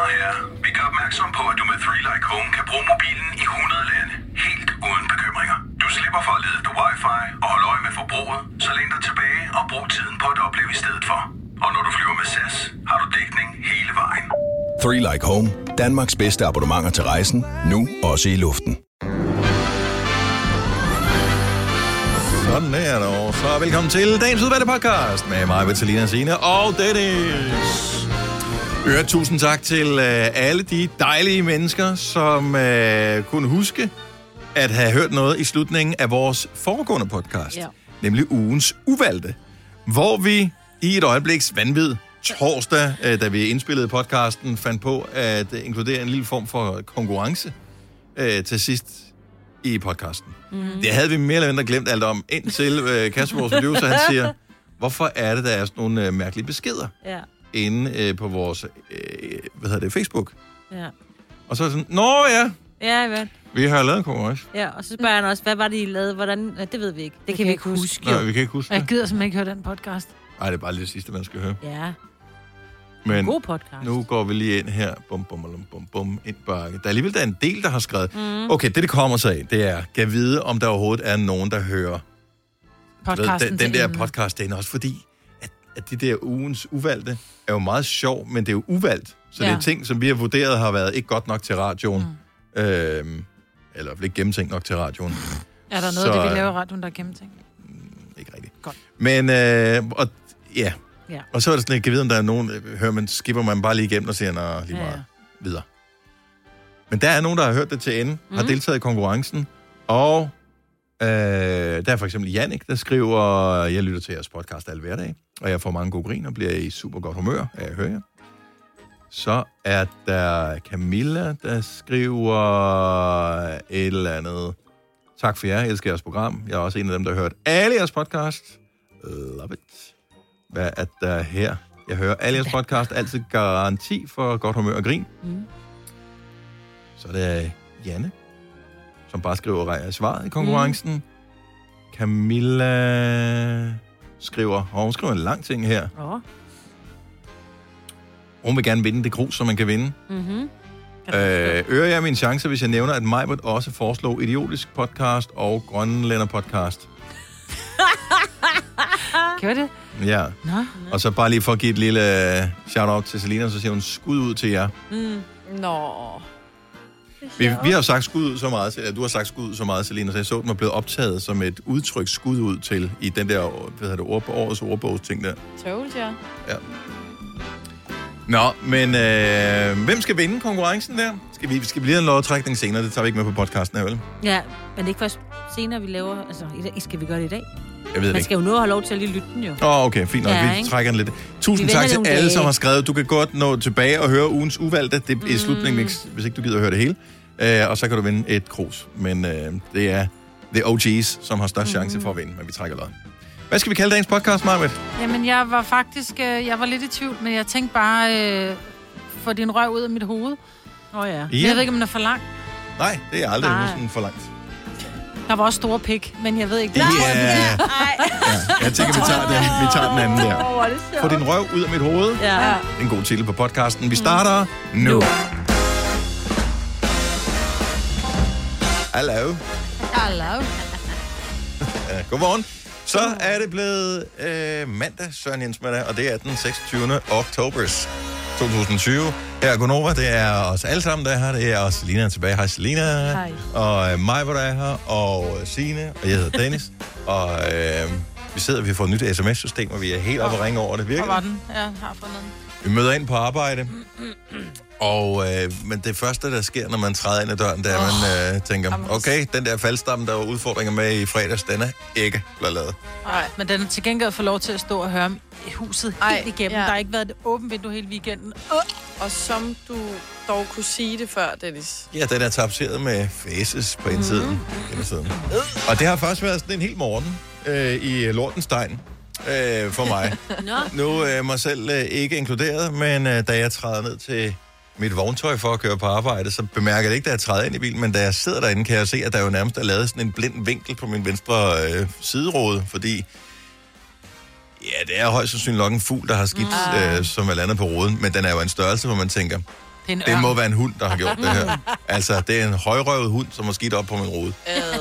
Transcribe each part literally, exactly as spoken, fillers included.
damer og herrer, vi gør opmærksom på, at du med three like home kan bruge mobilen i hundrede lande, helt uden bekymringer. Du slipper for at lede efter wifi og holde øje med forbruget, så læn dig tilbage og brug tiden på at opleve i stedet for. Og når du flyver med S A S, har du dækning hele vejen. three like home. Danmarks bedste abonnementer til rejsen. Nu også i luften. Sådan er det, og så velkommen til dagens udvalgte podcast med mig, Vitalina Signe og Dennis. Øvrigt, tusind tak til øh, alle de dejlige mennesker, som øh, kunne huske at have hørt noget i slutningen af vores foregående podcast. Ja. Nemlig ugens uvalgte, hvor vi i et øjebliks vanvid torsdag, øh, da vi indspillede podcasten, fandt på at øh, inkludere en lille form for konkurrence øh, til sidst i podcasten. Mm. Det havde vi mere eller mindre glemt alt om, indtil øh, Kasper, vores producer, han siger, hvorfor er det, der er sådan nogle øh, mærkelige beskeder ja. inde øh, på vores øh, hvad hedder det, Facebook. Ja. Og så er det sådan, nå ja, ja jeg ved. Vi har lavet en konkurrence. Ja, og så spørger han også, hvad var det, I lavede? Hvordan? Ja, det ved vi ikke. Det, det kan vi ikke huske. Nej, vi kan ikke huske. Jeg gider simpelthen ikke høre den podcast. Nej, det er bare det sidste, man skal høre. Ja. Men god podcast. Nu går vi lige ind her. Bum, bum, bum, bum, bum, ind bakke. Der er alligevel der er en del, der har skrevet. Mm. Okay, det, det kommer sig af, det er, kan vide, om der overhovedet er nogen, der hører podcasten den, den der podcast. Det er også fordi, at, at de der ugens uvalgte er jo meget sjov, men det er jo uvalgt. Så ja. Det er ting, som vi har vurderet har været ikke godt nok til radioen. Mm. Øhm, eller ikke gennemtænkt nok til radioen. Er der noget så, af det, vi laver i radioen, der er gennemtænkt? Mm, ikke rigtigt. Godt. Men, øh, og, ja. Ja. Og så er det sådan, jeg kan vide, om der er nogen, hører man, skipper man bare lige igennem og siger, nå, lige meget ja, ja. videre. Men der er nogen, der har hørt det til ende, mm. har deltaget i konkurrencen, og øh, der er for eksempel Jannik, der skriver, jeg lytter til jeres podcast alle hverdag, og jeg får mange gode grin og bliver i super godt humør, af at høre jer. Så er der Camilla, der skriver et eller andet. Tak for jer, jeg elsker jeres program. Jeg er også en af dem, der har hørt alle jeres podcast. Love it. Hvad er der her? Jeg hører alle jeres podcast, altid garanti for godt humør og grin. Mm. Så er det Janne, som bare skriver svaret i konkurrencen. Mm. Camilla skriver, og hun skriver en lang ting her. Oh. Hun vil gerne vinde det grus, som man kan vinde. Mm-hmm. Øh, øger jeg min chance, hvis jeg nævner, at Majbert også foreslog idiotisk podcast og grønlænder podcast. Gør det? Ja. Nå. Og så bare lige for at give et lille shout-out til Selina, så siger hun skud ud til jer. Mm. Nå. Vi, vi har jo sagt skud ud så meget, at du har sagt skud ud så meget, Selina, så jeg så, den var blevet optaget som et udtryk skud ud til i den der, hvad hedder det, ord, årets ordbogsting der. Tåls, ja. Ja. Nå, men øh, hvem skal vinde konkurrencen der? Skal vi, skal vi lige have en lodtrækning senere? Det tager vi ikke med på podcasten her, vel? Ja, men det er ikke først senere, vi laver... Altså, i dag, skal vi gøre det i dag? Jeg ved det Man skal ikke. jo nå at have lov til at lige lytte den jo. Åh, oh, okay, fint nok. Ja, vi ikke? Trækker den lidt. Tusind tak til alle, dage. som har skrevet. Du kan godt nå tilbage og høre ugens uvalgte. Det er mm. i slutningen, hvis ikke du gider at høre det hele. Uh, og så kan du vinde et krus. Men uh, det er the O G's, som har størst chance mm. for at vinde. Men vi trækker lod. Hvad skal vi kalde dagens podcast, Marvitt? Jamen, jeg var faktisk... Øh, jeg var lidt i tvivl, men jeg tænkte bare... Øh, få din røv ud af mit hoved. Åh oh, ja. ja. Jeg ved ikke, om den er for lang. Nej, det er aldrig sådan for langt. Der var også store pik, men jeg ved ikke... Det er... Ja, jeg tænker, vi tager den, vi tager den anden der. Få din røv ud af mit hoved. Ja. Det er en god titel på podcasten. Vi starter mm. nu. Hallo. Hallo. Godmorgen. Så er det blevet øh, mandag, Søren Jens mandag, og det er den seksogtyvende oktober to tusind og tyve. Her er Gunova, det er os alle sammen, der er her. Det er også Selina tilbage. Hej Selina. Hej. Og øh, mig, hvor der er her, og Signe, og jeg hedder Dennis. og øh, vi sidder, vi får et nyt sms-system, og vi er helt oppe og ringe over det. Virker Hvor var den? Jeg har fundet den. Vi møder ind på arbejde, og øh, men det første, der sker, når man træder ind ad døren, det er, at man øh, tænker, okay, den der faldstamme, der var udfordringer med i fredags, den er ikke blevet lavet. Nej, men den er til gengæld for lov til at stå og høre huset Ej, helt igennem. Ja. Der har ikke været et åbent vindue hele weekenden. Uh. Og som du dog kunne sige det før, Dennis. Ja, den er tapetseret med faces på indsiden. Mm. indsiden. Uh. Og det har faktisk været sådan en hel morgen øh, i Lortenstein. Øh, for mig. no. Nu er øh, mig selv øh, ikke inkluderet, men øh, da jeg træder ned til mit vogntøj for at køre på arbejde, så bemærker jeg ikke, da jeg træder ind i bilen, men da jeg sidder derinde, kan jeg se, at der jo nærmest er lavet sådan en blind vinkel på min venstre øh, sideråde, fordi ja, det er højst sandsynligt nok en fugl, der har skidt, mm. øh, som er landet på roden, men den er jo en størrelse, hvor man tænker, Det, det må være en hund, der har gjort det her. Altså, det er en højrøvet hund, som har skidt op på min rode.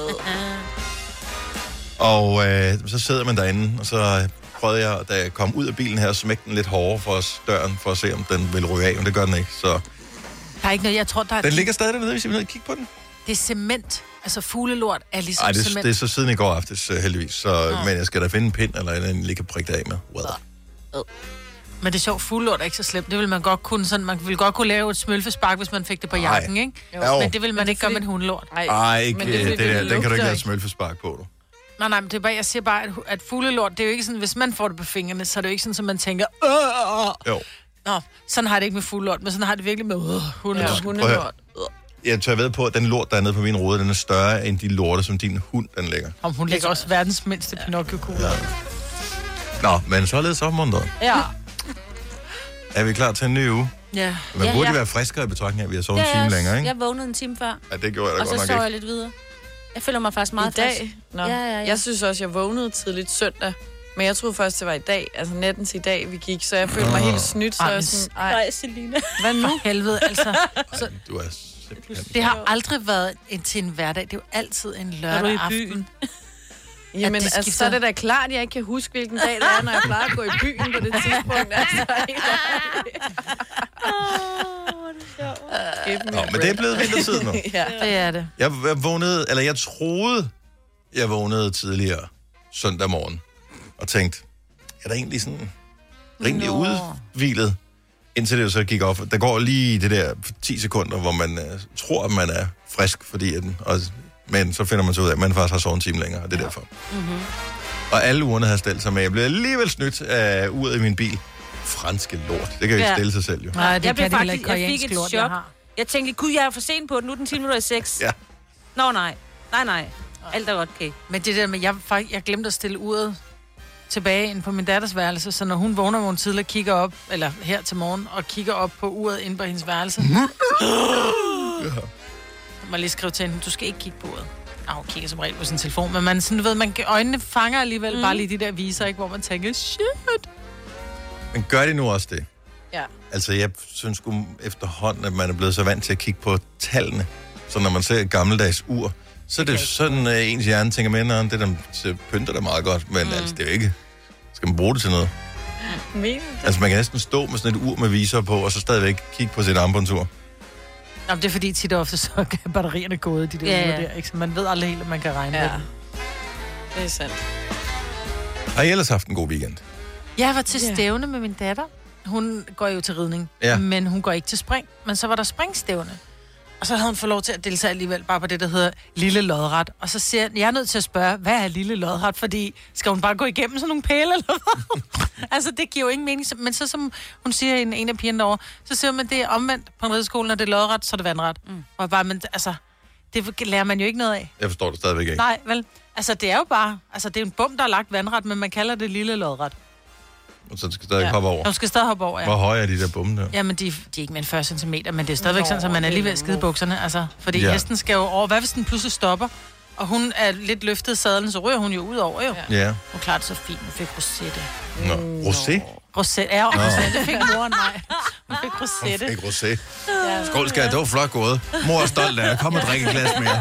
Og øh, så sidder man derinde, og så prøvede jeg, da jeg kom ud af bilen her, at smække den lidt hårdere for os døren, for at se, om den vil ryge af, men det gør den ikke. Så... Der er ikke noget, jeg tror, der er... Den ligger stadig dernede, hvis vi vil kigge på den. Det er cement. Altså fuglelort er ligesom Ej, det, cement. det er så siden i går aftes, heldigvis. Så, ja. Men jeg skal da finde en pind, eller en, lige kan prikke det af med. Well. Men det er sjovt, fuglelort er ikke så slemt. Det vil man godt kunne sådan, man ville godt kunne lave et smølfespark, hvis man fik det på jakken, ikke? Jo. Men det vil man ikke gøre med en hundelort. Nej, ikke det, det, det der, den kan du ikke lave et smølfespark på, du. Nej, nej, men det er bare, jeg siger bare, at, at fuglelort, det er jo ikke sådan, hvis man får det på fingrene, så er det jo ikke sådan, at man tænker, åh, jo. Nå, sådan har det ikke med fuglelort, men sådan har det virkelig med øh, hundelort. Ja, hundelort. Jeg tør ved på, at den lort, der er nede på min rode, den er større end de lorte, som din hund, den lægger. Om hun lægger også verdens mindste ja. Pinocchio-kugle. Ja. Nå, men således opmuntret. Ja. Er vi klar til en ny uge? Ja. Man ja, burde ja. være friskere i betragtning af, at vi har sovet ja, en time længere, ikke? Jeg vågnede en time før. Ja, det gjorde jeg da godt nok ikke. Og så sov jeg lidt videre. Jeg føler mig faktisk meget I dag? Nå. Ja, ja, ja. Jeg synes også, jeg vågnede tidligt søndag. Men jeg troede først, det var i dag. Altså natten til i dag, vi gik. Så jeg følte mig helt snydt. Så jeg sådan, ej, Selina. Hvad nu? Helvede, altså. Så, du er simpelthen... Det har aldrig været en, til en hverdag. Det er jo altid en lørdag aften. Jamen, altså, så er det da klart, at jeg ikke kan huske, hvilken dag det er, når jeg plejer at gå i byen på det tidspunkt. Altså, Nå, men det er blevet vintertid nu. Ja, det er det. Jeg, jeg vågnede, eller jeg troede, jeg vågnede tidligere søndag morgen, og tænkte, er der egentlig sådan rimelig no. udhvilet, indtil det så gik op. Der går lige det der ti sekunder, hvor man uh, tror, at man er frisk, fordi at, og, men så finder man så ud af, at man faktisk har sovet en time længere, og det er ja. derfor. Mm-hmm. Og alle ugerne har stillet sig med. Jeg blev alligevel snydt af uh, uret i min bil. Franske lort. Det kan jo ikke ja. stille sig selv, jo. Nej, det jeg kan faktisk, ikke jeg fik et lort, chok. Jeg, har. jeg tænkte, gud, jeg er for sent på den. Nu er den ti minutter i seks. Ja. Nå, nej. Nej, nej. Alt er godt, okay. Men det der med, jeg, jeg glemte at stille uret tilbage ind på min datters værelse, så når hun vågner, hvor hun tidligere kigger op, eller her til morgen, og kigger op på uret inde på hendes værelse. Ja. Jeg må lige skrive til hende, du skal ikke kigge på uret. Ah, hun kigger som regel på sin telefon, men man, sådan, du ved, man, øjnene fanger alligevel mm. bare lige de der viser, ikke, hvor man tænker, shit. Men gør det nu også det? Ja. Altså, jeg synes sgu efterhånden, at man er blevet så vant til at kigge på tallene. Så når man ser et gammeldags ur, så er det okay. sådan, at ens hjerne tænker med, at det der pynter det meget godt, men mm. altså, det er jo ikke... Skal man bruge det til noget? Mm. Altså, man kan næsten stå med sådan et ur med viser på, og så stadigvæk kigge på sit armbåndsur. Jamen, det er fordi tit og ofte, så kan batterierne gå ud, de der ja, ja. der, ikke? Så man ved aldrig helt, at man kan regne ja. med dem. Det er sandt. Har I ellers haft en god weekend? Jeg var til stævne med min datter. Hun går jo til ridning, ja. men hun går ikke til spring. Men så var der springstævne. Og så havde hun fået lov til at deltage alligevel bare på det, der hedder lille lodret. Og så siger jeg, jeg er nødt til at spørge, hvad er lille lodret? Fordi skal hun bare gå igennem sådan nogle pæle, eller hvad? Altså, det giver jo ingen mening. Men så som hun siger, en, en af pigerne derovre, så siger man, det er omvendt på en rideskole, når det er lodret, så er det vandret. Mm. Og bare, men altså, det lærer man jo ikke noget af. Jeg forstår det stadigvæk ikke. Nej, vel? Altså, det er jo bare, altså, det er en bum, der er lagt vandret, men man kalder det lille lodret. Så du skal stadig ja. hoppe over? Du skal stadig hoppe over, ja. Hvor høje er de der bumme der? Jamen, de, de er ikke mere end fyrre centimeter, men det er stadigvæk Nå, sådan, at man er lige ved at skide bukserne. Altså, fordi ja. hesten skal jo over. Hvad hvis den pludselig stopper? Og hun er lidt løftet sadlen, så ryger hun jo ud over, jo. Ja. Hun klarede det så fint. Hun fik rosette. Nå, rosé? Rosette, ja, og rosette. Det fik moren, nej. Hun fik rosette. Hun fik rosé. Ja. Skål, skal det var flot gået. Mor er stolt af. Kom og drikke et glas mere.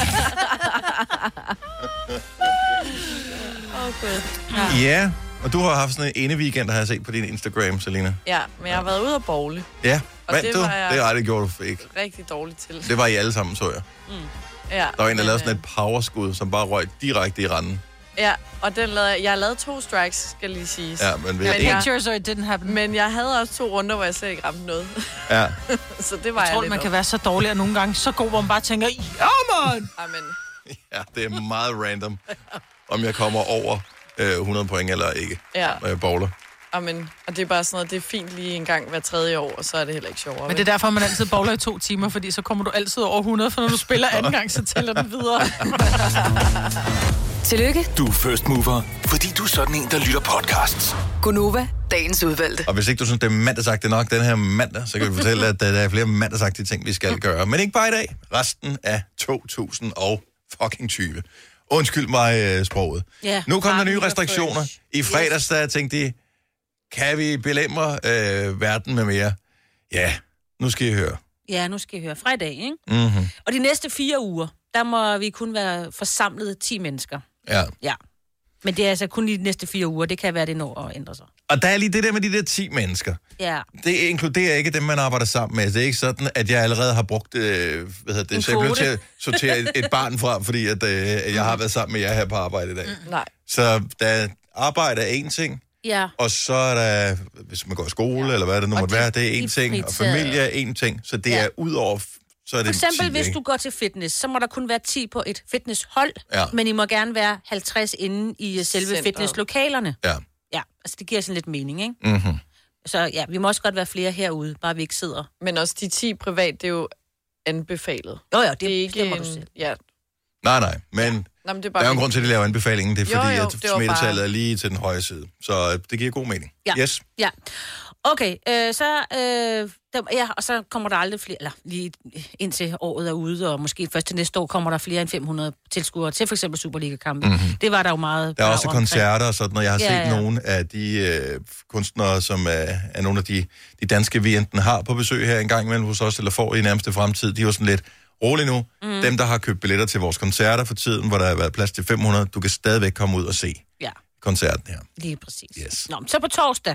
Okay. Ja. ja. Og du har haft sådan en ene weekend, har jeg set på din Instagram, Selina. Ja, men jeg har været ude at bowle. Ja, men det du? Var jeg det er det gjorde du ikke. Rigtig dårligt til. Det var I alle sammen, så jeg. Mm. Ja, der var en, der lavede sådan et powerskud, som bare røg direkte i randen. Ja, og den lavede, jeg lavede to strikes, skal lige sige. Ja, men men picture, so it didn't happen. Men jeg havde også to runder, hvor jeg slet ikke ramte noget. Ja. Så det var jeg, jeg tror, lidt man op. kan være så dårlig, og nogle gange så god, hvor man bare tænker, ja, man! Amen. Ja, det er meget random, om jeg kommer over hundrede point eller ikke, ja. når jeg bowler. Amen. Og det er bare sådan noget, det er fint lige en gang hver tredje år, og så er det heller ikke sjovere. Men det er derfor, man altid bowler i to timer, fordi så kommer du altid over hundrede, for når du spiller anden gang, så tæller den videre. Tillykke. Du er first mover, fordi du er sådan en, der lytter podcasts. Gunova, dagens udvalgte. Og hvis ikke du synes, det er mandagsagtigt nok den her mandag, så kan vi fortælle, at der er flere mandagsagtige ting, vi skal gøre. Men ikke bare i dag. Resten af to tusind tyve. Undskyld mig øh, sproget. Yeah, nu kommer der nye restriktioner. I fredags, der tænkte de, kan vi belemre øh, verden med mere? Ja, Nu skal I høre. Ja, nu skal I høre. Fra i dag, ikke? Mm-hmm. Og de næste fire uger, der må vi kun være forsamlet ti mennesker. Ja. Ja. Men det er altså kun de næste fire uger. Det kan være, det når at ændre sig. Og der er lige det der med de der ti mennesker. Ja. Det inkluderer ikke dem, man arbejder sammen med. Det er ikke sådan, at jeg allerede har brugt, øh, hvad hedder det, en så jeg bliver til at sortere et, et barn fra, fordi at, øh, jeg har været sammen med jer her på arbejde i dag. Mm. Nej. Så der arbejde er én ting, Ja. og så er der, hvis man går i skole, ja. eller hvad det nu måtte være, det er én ting, og familie er én ting. Så det ja. er ud over, så er det For eksempel, ti, hvis ikke? du går til fitness, så må der kun være ti på et fitnesshold, Ja. men I må gerne være halvtreds inde i selve Center. fitnesslokalerne. Ja. Ja, altså det giver sådan lidt mening, ikke? Mm-hmm. Så ja, vi må også godt være flere herude, bare vi ikke sidder. Men også de ti privat, det er jo anbefalet. Jo, jo, det, Det er ikke bestemmer en... du selv. Ja. Nej, nej, men Nå, men det er der bare er jo en grund til, at de laver anbefalingen. Det er Jo, fordi, jo, at det var smittetallet bare- er lige til den høje side. Så øh, det giver god mening. Ja. Yes. Ja. Okay, øh, så, øh, der, ja, og så kommer der aldrig flere, eller lige indtil året er ude, og måske først til næste år kommer der flere end fem hundrede tilskuere til for eksempel Superliga-kampe. Mm-hmm. Det var der jo meget. Der er også brav omkring. koncerter og sådan, og jeg har Ja, set ja. nogle af de øh, kunstnere, som er, er nogle af de, de danske, vi enten har på besøg her en gang imellem hos os, eller får i nærmeste fremtid. De er jo sådan lidt rolig nu. Mm. Dem, der har købt billetter til vores koncerter for tiden, hvor der har været plads til fem hundrede, du kan stadigvæk komme ud og se Ja, koncerten her. lige præcis. Yes. Nå, så på torsdag,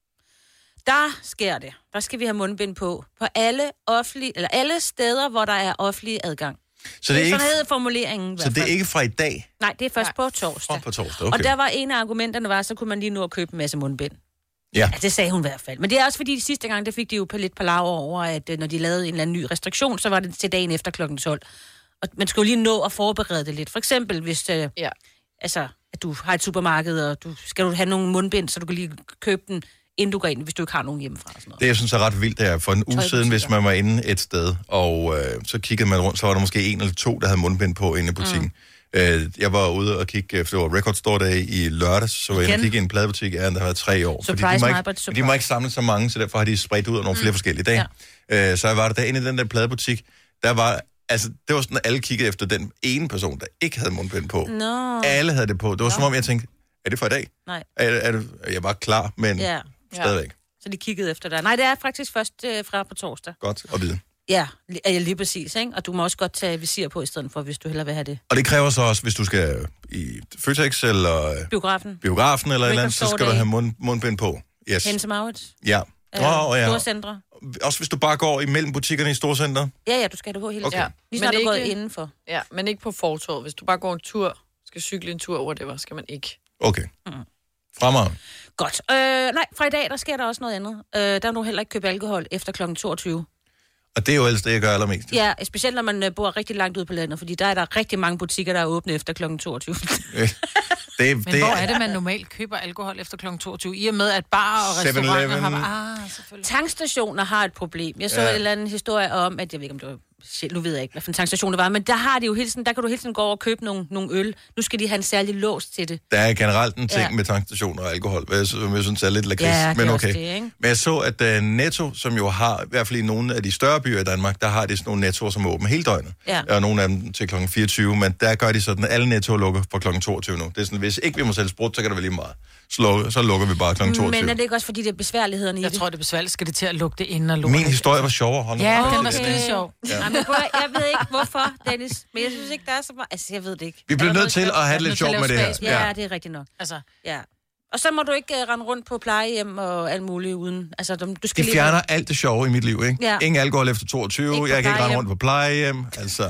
der sker det. Der skal vi have mundbind på. På alle offentlige, eller alle steder, hvor der er offentlig adgang. Så det er, Sådan ikke, hedder formuleringen i så hvert det er fald. ikke fra i dag? Nej, det er først Nej. på torsdag. Fra på torsdag, Og okay. der var en af argumenterne, var, så kunne man lige nå at købe en masse mundbind. Ja. Ja, det sagde hun i hvert fald. Men det er også fordi, sidste gang, der fik de jo på lidt palaver over, at øh, når de lavede en eller anden ny restriktion, så var det til dagen efter klokken tolv. Og man skulle jo lige nå at forberede det lidt. For eksempel, hvis øh, Ja. altså, at du har et supermarked, og du skal du have nogle mundbind, så du kan lige købe den, inden du går ind, hvis du ikke har nogen hjemmefra. Og sådan noget. Det, jeg synes er ret vildt, det er for en uge siden, hvis man var inde et sted, og øh, så kiggede man rundt, så var der måske en eller to, der havde mundbind på inde i butikken. Mm. Øh, jeg var ude og kigge, for det var Record Store Day i lørdags, så var jeg inde og kigge i en pladebutik, ja, der har været tre år. Fordi Surprise de, må mig, ikke, but surprise. de må ikke samle så mange, så derfor har de spredt ud af nogle flere mm. forskellige dage. Ja. Øh, så jeg var der derinde i den der pladebutik, der var, altså, det var sådan, at alle kiggede efter den ene person, der ikke havde mundbind på. Nå. Alle havde det på. Det var som om, jeg tænkte, er det for i dag? Nej. Er, er det, jeg var klar, men Ja. stadigvæk. Så de kiggede efter dig. Nej, det er faktisk først øh, fra på torsdag. Godt at vide. Ja, li- ja, lige præcis, ikke? Og du må også godt tage visir på i stedet for, hvis du hellere vil have det. Og det kræver så også, hvis du skal i Føtex eller Biografen. biografen eller et eller andet, så Store skal du Day. have mund, mundbind på. Yes. Hense Maurits. Ja. Øh, Oh, ja. Store centre. Også hvis du bare går imellem butikkerne i Storcenter. Ja, ja, du skal have det på hele Okay. tiden. Ja. Lige snart Men du er gået ikke- indenfor. Ja, men ikke på fortovet. Hvis du bare går en tur, skal cykle en tur, whatever, skal man ikke. Okay. Fremragende. Godt. Øh, nej, fra i dag, der sker der også noget andet. Øh, der må du heller ikke købe alkohol efter klokken toogtyve. Og det er jo ellers det, jeg gør allermest. Ja, specielt når man øh, bor rigtig langt ude på landet, fordi der er der rigtig mange butikker, der er åbne efter klokken toogtyve. det, det, Men hvor er det, man normalt køber alkohol efter klokken toogtyve? I og med, at bar og restauranter har... Ah, selvfølgelig. Tankstationer har et problem. Jeg så Ja. ja. en eller anden historie om, at jeg ved ikke, om det var... Nu ved jeg ikke, hvad for en tankstation det var, men der har de jo hele tiden, der kan du hele tiden gå over og købe nogle, nogle øl. Nu skal de have en særlig lås til det. Der er generelt en ting Ja. med tankstationer og alkohol, hvad jeg, som jeg synes er lidt lakrids, Ja, det er men også okay. det, ikke? Men jeg så, at uh, Netto, som jo har, i hvert fald i nogle af de større byer i Danmark, der har de sådan nogle Nettoer, som er åbne hele døgnet. Ja. Og nogle af dem til klokken fireogtyve, men der gør de sådan, at alle Nettoer lukker fra klokken toogtyve nu. Det er sådan, hvis ikke vi må sælge sprut, så kan det være lige meget. Så lukker, så lukker vi bare klokken toogtyve. Men er det ikke også, fordi det er besværlighederne i Jeg det? tror, det er besværligt. Skal det til at lukke det inden og lukke Min det? historie var sjovere. Hold nu Ja, op. den var skide sjov. Ja. Nej, men prøv, at- jeg ved ikke, hvorfor, Dennis. Men jeg synes ikke, der er så meget... Altså, jeg ved det ikke. Vi Er bliver der nødt til noget at have det nødt lidt til at sjovt med lave det her. spas. Ja, ja, det er rigtigt nok. Altså, Ja. Og så må du ikke uh, rende rundt på plejehjem og alt muligt uden... Altså, du, du skal De lige... fjerner alt det sjove i mit liv, ikke? Ja. Ingen alkohol efter toogtyve, Ikke på jeg kan ikke rende plejehjem. rundt på plejehjem, altså...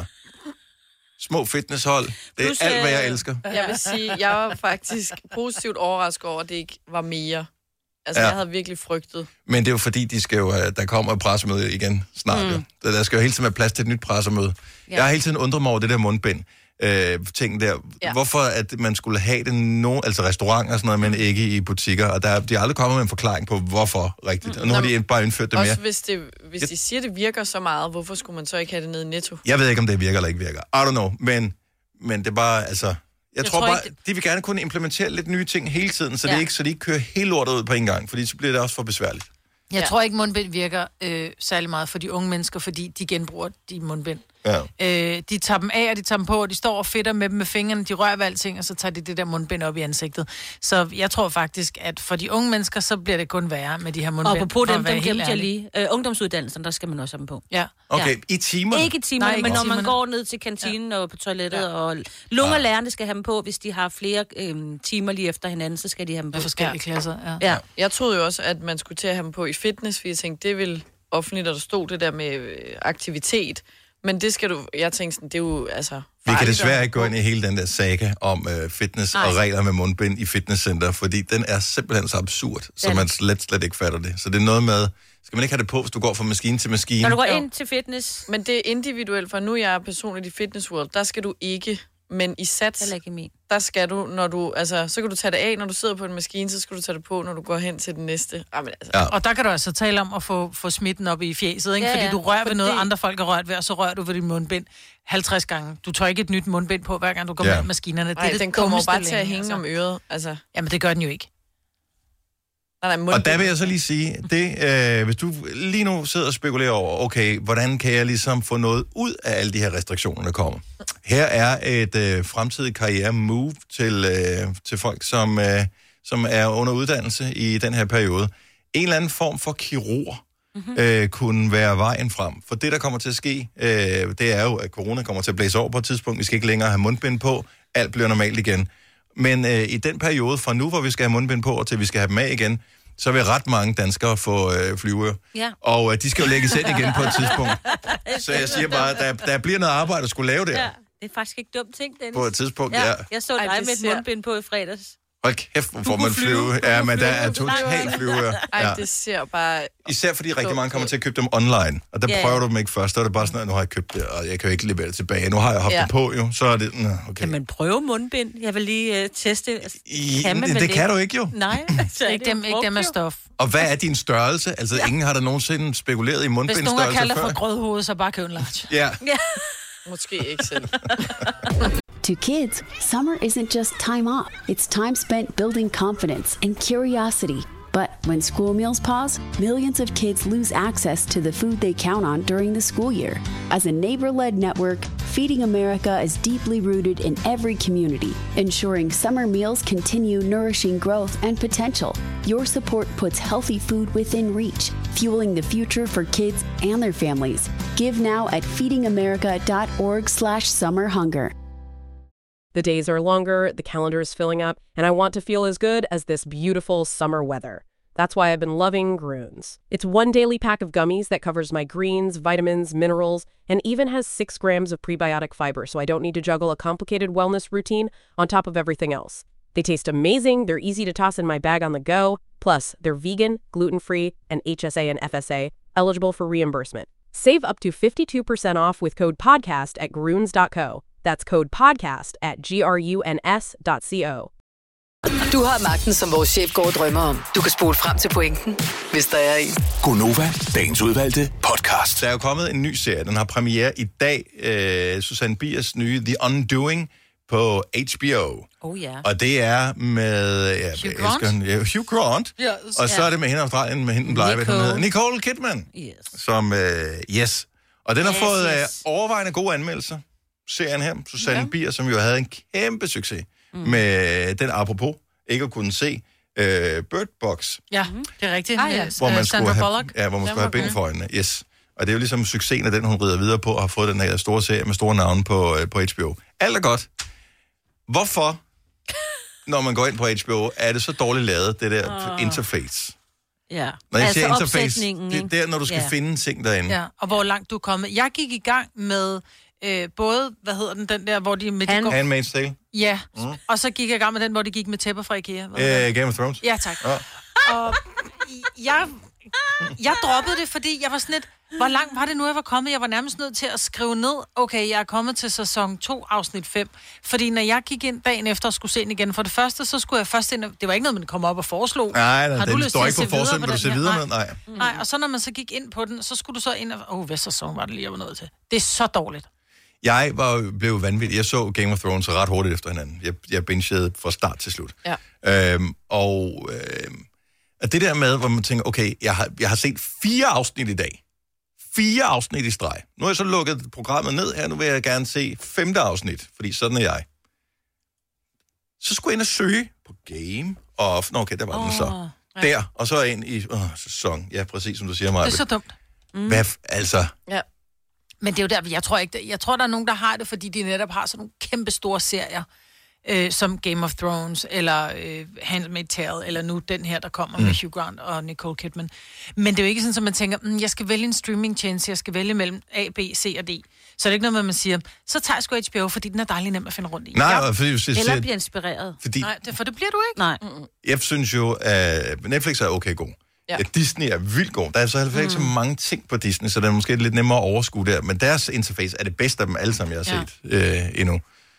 Små fitnesshold, det er Plus, alt, hvad jeg øh, elsker. Jeg vil sige, jeg var faktisk positivt overrasket over, at det ikke var mere. Altså, Ja. ja. jeg havde virkelig frygtet. Men det er jo fordi, de skal jo, have- der kommer et pressemøde igen snart. Mm. Der, der skal jo hele tiden være plads til et nyt pressemøde. Ja. Ja. Jeg har hele tiden undret mig over det der mundbind. Øh, ting der. Ja. Ja. Hvorfor at man skulle have det no, altså restauranter og sådan noget, men ikke i butikker. Og der, de har aldrig kommet med en forklaring på, hvorfor rigtigt. Og nu Nå, har de bare indført det mere. Også hvis, det, hvis de siger, det virker så meget, hvorfor skulle man så ikke have det nede i Netto? Jeg ved ikke, om det virker eller ikke virker. I don't know. Men, men det er bare, altså... Jeg, jeg tror, tror bare, ikke, de vil gerne kunne implementere lidt nye ting hele tiden, så, ja. Ja. det ikke, så de ikke kører hele lortet ud på en gang, fordi så bliver det også for besværligt. jeg Ja. tror ikke, mundbind virker øh, særlig meget for de unge mennesker, fordi de genbruger de mundbind. Ja. Øh, de tager dem af, og de tager dem på, og de står og fedter med dem med fingrene, de rører ved alting, og så tager de det der mundbind op i ansigtet. Så jeg tror faktisk, at for de unge mennesker, så bliver det kun værre med de her mundbind. Og på dem, dem glemte jeg lige. Øh, ungdomsuddannelsen, der skal man også have dem på. Ja. Okay, ja. i timer? Ikke i timer, men når man går ned til kantinen ja. og på toilettet, ja. og lungerlærerne skal have dem på, hvis de har flere øh, timer lige efter hinanden, så skal de have dem på. Med forskellige ja. klasser, ja. ja. Jeg troede jo også, at man skulle til at have dem på i fitness, fordi jeg tænkte, det vil offentligt, der stod det der med aktivitet. Men det skal du, jeg tænkte sådan, det er jo altså... Vi kan desværre ikke gå ind i hele den der saga om øh, fitness Nej. og regler med mundbind i fitnesscenter, fordi den er simpelthen så absurd, den. så man slet, slet ikke fatter det. Så det er noget med, skal man ikke have det på, hvis du går fra maskine til maskine? Når du går ind til fitness. Men det er individuelt, for nu jeg er personligt i Fitness World, der skal du ikke, men i Sats, der skal du, når du, altså, så kan du tage det af, når du sidder på en maskine, så skal du tage det på, når du går hen til den næste. Jamen, altså. Ja. Og der kan du altså tale om at få, få smitten op i fjeset, ikke? Ja, fordi du rører ved fordi... noget, andre folk har rørt ved, og så rører du ved din mundbind halvtreds gange. Du tager ikke et nyt mundbind på, hver gang du går ja. med maskinerne. Det Ej, er det den kommer bare til at hænge altså. om øret. Altså. Jamen, det gør den jo ikke. Nej, nej, og der vil jeg så lige sige, det, øh, hvis du lige nu sidder og spekulerer over, okay, hvordan kan jeg ligesom få noget ud af alle de her restriktioner, der kommer? Her er et øh, fremtidigt karriere-move til, øh, til folk, som, øh, som er under uddannelse i den her periode. En eller anden form for kirurg mm-hmm. øh, kunne være vejen frem. For det, der kommer til at ske, øh, det er jo, at corona kommer til at blæse over på et tidspunkt. Vi skal ikke længere have mundbind på. Alt bliver normalt igen. Men øh, i den periode, fra nu, hvor vi skal have mundbind på, og til vi skal have dem af igen, så vil ret mange danskere få øh, flyveører. Ja. Og øh, de skal jo lægges ind igen på et tidspunkt. Så jeg siger bare, der, der bliver noget arbejde at skulle lave der. Ja, det er faktisk ikke dumt ting, Dennis. På et tidspunkt, ja. ja. Jeg så dig Ej, med et ser... mundbind på i fredags. Hold kæft, hvor får man flyve. flyve. Ja, men der er totalt flyveører. Ej, ja. det ser bare... Især fordi rigtig mange kommer til at købe dem online. Og der ja, prøver du dem ikke først. Så er det bare sådan, at nu har jeg købt det, og jeg kan jo ikke levere det tilbage. Nu har jeg haft ja. det på, jo. Så er det... Nå, okay. Kan man prøve mundbind? Jeg vil lige uh, teste. Altså, kan man det, det kan du ikke, jo. Nej. Så ikke dem, ikke dem med stof. Og hvad er din størrelse? Altså, ja. ingen har der nogensinde spekuleret i mundbindstørrelse før. Hvis nogen har kaldt dig for grødhoved, så bare køb en large. Ja. ja. Måske ikke selv. To kids, summer isn't just time off. It's time spent building confidence and curiosity. But when school meals pause, millions of kids lose access to the food they count on during the school year. As a neighbor-led network, Feeding America is deeply rooted in every community, ensuring summer meals continue nourishing growth and potential. Your support puts healthy food within reach, fueling the future for kids and their families. Give now at feedingamerica.org slash summer hunger. The days are longer, the calendar is filling up, and I want to feel as good as this beautiful summer weather. That's why I've been loving Grüns. It's one daily pack of gummies that covers my greens, vitamins, minerals, and even has six grams of prebiotic fiber, so I don't need to juggle a complicated wellness routine on top of everything else. They taste amazing, they're easy to toss in my bag on the go, plus they're vegan, gluten-free, and H S A and F S A, eligible for reimbursement. Save up to fifty-two percent off with code PODCAST at gruns dot co. That's code podcast at gruns dot co. Du har magten, som vores chef går og drømmer om. Du kan spole frem til pointen, hvis der er en. Gonova, dagens udvalgte podcast. Der er jo kommet en ny serie, den har premiere i dag. Uh, Susanne Biers nye The Undoing på H B O. Oh ja. Yeah. Og det er med ja, Hugh Grant. Elsker, ja, Hugh Grant. Yes. Og så er det med hende Australien, med hende den blege, Nicole. Nicole Kidman. Yes. Som, uh, yes. Og den har yes, fået yes. uh, overvejende gode anmeldelser. Serien her, Susanne ja. Bier, som jo havde en kæmpe succes mm. med den apropos ikke at kunne se uh, Bird Box. Ja, det er rigtigt. Ah, ja. Hvor man Sandra skulle have, Bullock. ja, hvor man Den skulle have bind god. for øjnene. Yes. Og det er jo ligesom succesen af den, hun rider videre på, og har fået den her store serie med store navne på, uh, på H B O. Alt er godt. Hvorfor, når man går ind på H B O, er det så dårligt lavet, det der oh. interface? Ja. Når jeg altså siger interface, det er der, når du skal ja. finde ting derinde. Ja, og hvor langt du er kommet. Jeg gik i gang med øh, både, hvad hedder den, den der, hvor de... Med Hand, de går... Handmaid's Tale? Ja, mm. og så gik jeg i gang med den, hvor de gik med tæpper fra IKEA. Uh, Game of Thrones? Ja, tak. Ja. Og jeg, jeg droppede det, fordi jeg var sådan lidt... Hvor langt var det nu, jeg var kommet? Jeg var nærmest nødt til at skrive ned, okay, jeg er kommet til sæson to, afsnit fem. Fordi når jeg gik ind dagen efter og skulle se den igen, for det første, så skulle jeg først ind... Det var ikke noget, man kom op og foreslog. Nej, nej, har den står ikke på forsiden, men du ser videre med. Nej. Mm. Nej, og så når man så gik ind på den, så skulle du så ind og... Åh, oh, hvad sæson var det lige, jeg var nødt til? Det er så dårligt. Jeg var, blev vanvittig. Jeg så Game of Thrones ret hurtigt efter hinanden. Jeg, jeg bingede fra start til slut. Ja. Øhm, og øh, det der med, hvor man tænker, okay, jeg har, jeg har set fire afsnit i dag. fire afsnit i streg. Nu har jeg så lukket programmet ned her, nu vil jeg gerne se femte afsnit, fordi sådan er jeg. Så skulle jeg ind og søge på Game of... Nå, okay, der var oh, den så. Ja. Der, og så ind i oh, sæson. Ja, præcis som du siger, Maja. Det er så dumt. Mm. Hvad, altså... Ja. Men det er jo der, jeg tror ikke, jeg tror, der er nogen, der har det, fordi de netop har sådan nogle kæmpe store serier, øh, som Game of Thrones, eller øh, Handmaid's Tale, eller nu den her, der kommer mm. med Hugh Grant og Nicole Kidman. Men det er jo ikke sådan, at man tænker, mm, jeg skal vælge en streaming-tjeneste, jeg skal vælge mellem A, B, C og D. Så er det ikke noget med, at man siger, så tager jeg sgu H B O, fordi den er dejlig nem at finde rundt i. Nej, ja. fordi... Jeg siger, eller bliver inspireret. Fordi, Nej, det, for det bliver du ikke. Nej. Mm-mm. Jeg synes jo, at Netflix er okay god. Ja. Disney er vildt god. Der er så mm. ikke så mange ting på Disney, så det er måske lidt nemmere at overskue der. Men deres interface er det bedste af dem alle sammen, jeg har ja. set øh, endnu.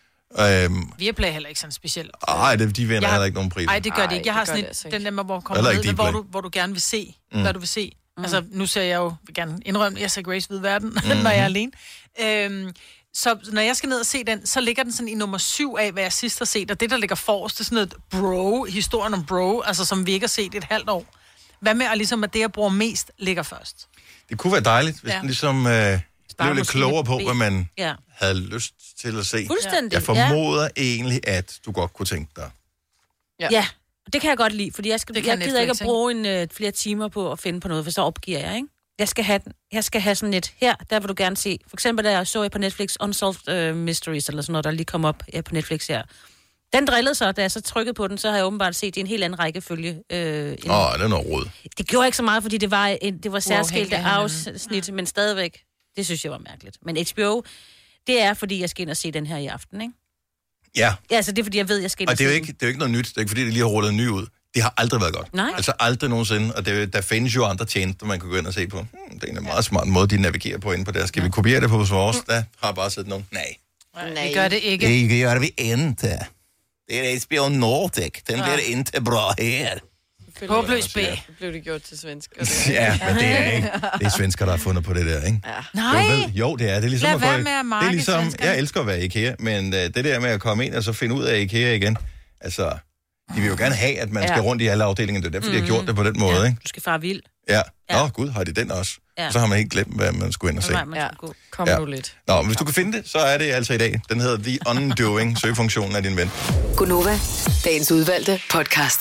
Øhm, Viaplay heller ikke sådan specielt. Nej, de vinder har... heller ikke nogen priser. Nej, det gør det ikke. Jeg har sådan et, den der, hvor, kommer ned, hvor, du, hvor du gerne vil se, mm. hvad du vil se. Mm. Altså, nu ser jeg jo, vil gerne indrømme, jeg ser Grace ved verden, mm. når jeg er alene. Øhm, så når jeg skal ned og se den, så ligger den sådan i nummer syv af, hvad jeg sidst har set. Og det, der ligger forrest, det er sådan et bro, historien om bro, altså som vi ikke har set i et halvt år. Hvad med, at, ligesom, at det, jeg bruger mest, ligger først? Det kunne være dejligt, hvis ja. den ligesom øh, blev lidt klogere på, hvad man ja. havde lyst til at se. Fuldstændig. Jeg formoder ja. egentlig, at du godt kunne tænke dig. Ja, ja. Det kan jeg godt lide, fordi jeg, skal, jeg gider ikke at bruge en, uh, flere timer på at finde på noget, for så opgiver jeg, ikke? Jeg skal have, den. Jeg skal have sådan et her, der vil du gerne se. For eksempel, der så jeg på Netflix Unsolved uh, Mysteries, eller sådan noget, der lige kom op ja, på Netflix her. Den drillede så, da jeg så trykkede på den, så har jeg åbenbart set i en helt anden rækkefølge. Åh, øh, oh, det er noget råd. Det gjorde ikke så meget, fordi det var, en, det var særskilte afsnit, men stadigvæk, det synes jeg var mærkeligt. Men H B O, det er, fordi jeg skal ind og se den her i aften, ikke? Ja. Ja, altså det er, fordi jeg ved, jeg skal ind og, og det er jo ikke, det er jo ikke noget nyt. Det er ikke, fordi det lige har rullet en ny ud. Det har aldrig været godt. Nej. Altså aldrig nogensinde. Og det, der findes jo andre tjenester, man kan gå ind og se på. Hmm, det er en meget smart måde, de navigerer på inde på der. Skal ja. vi kopiere det på vores? Der har bare siddet nogen. Nej. Nej, vi gør det ikke. Det gør vi ikke. Det er H B O Nordic. Den bliver ikke bra her. Håbløs B. Det blev det gjort til svensk. Ja, men det er ikke. Det er svensker, der har fundet på det der, ikke? Ja. Nej. Jo, jo, det er. Det er ligesom Lad at være få, med at markede det er ligesom, svenskerne. jeg elsker at være i IKEA, men uh, det der med at komme ind og så finde ud af IKEA igen, altså, de vil jo gerne have, at man ja. skal rundt i alle afdelinger. Det er derfor, mm. de har gjort det på den måde, ja. ikke? Du skal fare vild. Ja. Nå, ja. gud, har de den også? Ja. Så har man ikke glemt, hvad man skulle ind og se. Nej, man ja. Kom ja. nu lidt. Nå, men hvis du kan finde det, så er det altså i dag. Den hedder The Undoing, søgefunktionen af din ven. Gunova, dagens udvalgte podcast.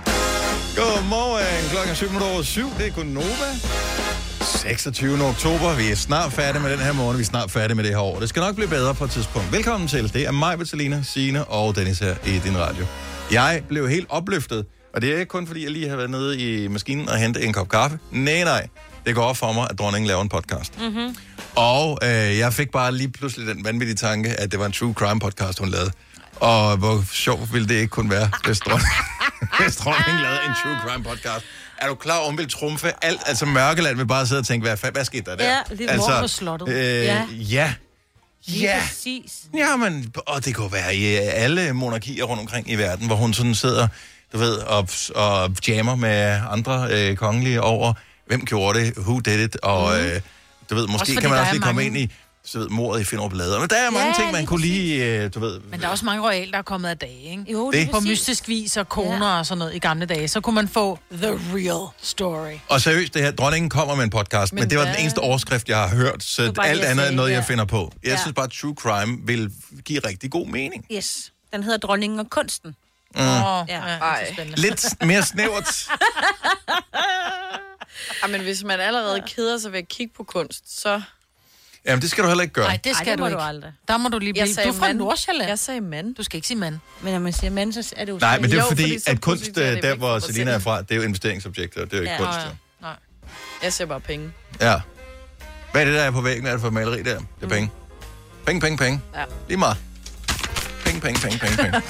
Godmorgen, klokken er syv minutter over syv. Det er Gunova. seksogtyvende oktober. Vi er snart færdige med den her morgen. Vi er snart færdige med det her år. Det skal nok blive bedre på et tidspunkt. Velkommen til. Det er mig, Bettelina, Signe og Dennis her i din radio. Jeg blev helt opløftet. Og det er ikke kun fordi, jeg lige har været nede i maskinen og hentet en kop kaffe. Nej, nej. Det går op for mig, at dronningen laver en podcast. Mm-hmm. Og øh, jeg fik bare lige pludselig den vanvittige tanke, at det var en true crime podcast, hun lavede. Og hvor sjovt ville det ikke kunne være, hvis dronningen, hvis dronningen lavede en true crime podcast. Er du klar, om vil trumfe alt? Altså Mørkeland vil bare sidde og tænke, hvad, hvad skete der der? Ja, lidt altså, mor på slottet. Øh, ja. Ja. Ja, præcis. Ja, men og det kunne være i alle monarkier rundt omkring i verden, hvor hun sådan sidder, du ved, og, og jammer med andre øh, kongelige over, hvem gjorde det, who did it, og mm. øh, du ved, måske kan man også lige komme mange... ind i så ved, mordet i Finderup Lade. Men der er mange ja, ting, man kunne lige, øh, du ved... Men der er også mange royale, der er kommet af dage, ikke? Jo, det, det på mystisk vis og koner ja. og sådan noget i gamle dage. Så kunne man få the real story. Og seriøst, det her, dronningen kommer med en podcast, men, men det var hvad? den eneste overskrift, jeg har hørt, så alt andet er noget, jeg finder på. Jeg ja. synes bare, at true crime vil give rigtig god mening. Yes. Den hedder Dronningen og kunsten. Mm. Oh, ja. Ja, lidt mere snævert. Ja, men hvis man allerede keder sig ved at kigge på kunst, så... Jamen, det skal du heller ikke gøre. Nej, det skal Ej, det du ikke. Du aldrig. Der må du lige blive... Du er fra Nordsjælland. Jeg sagde mand. Du skal ikke sige mand. Men når man siger mand, så er det jo... Nej, men det er jo, fordi, fordi at kunst, der hvor Selina er fra, det er jo investeringsobjekter, det er jo ikke ja. kunst. Ja. Nej. Jeg ser bare penge. Ja. Hvad er det, der er på væggen? Hvad er det for et maleri der? Det er penge. Mm. Penge, penge, penge. Ja. Lige meget. Penge, penge, penge, penge, penge.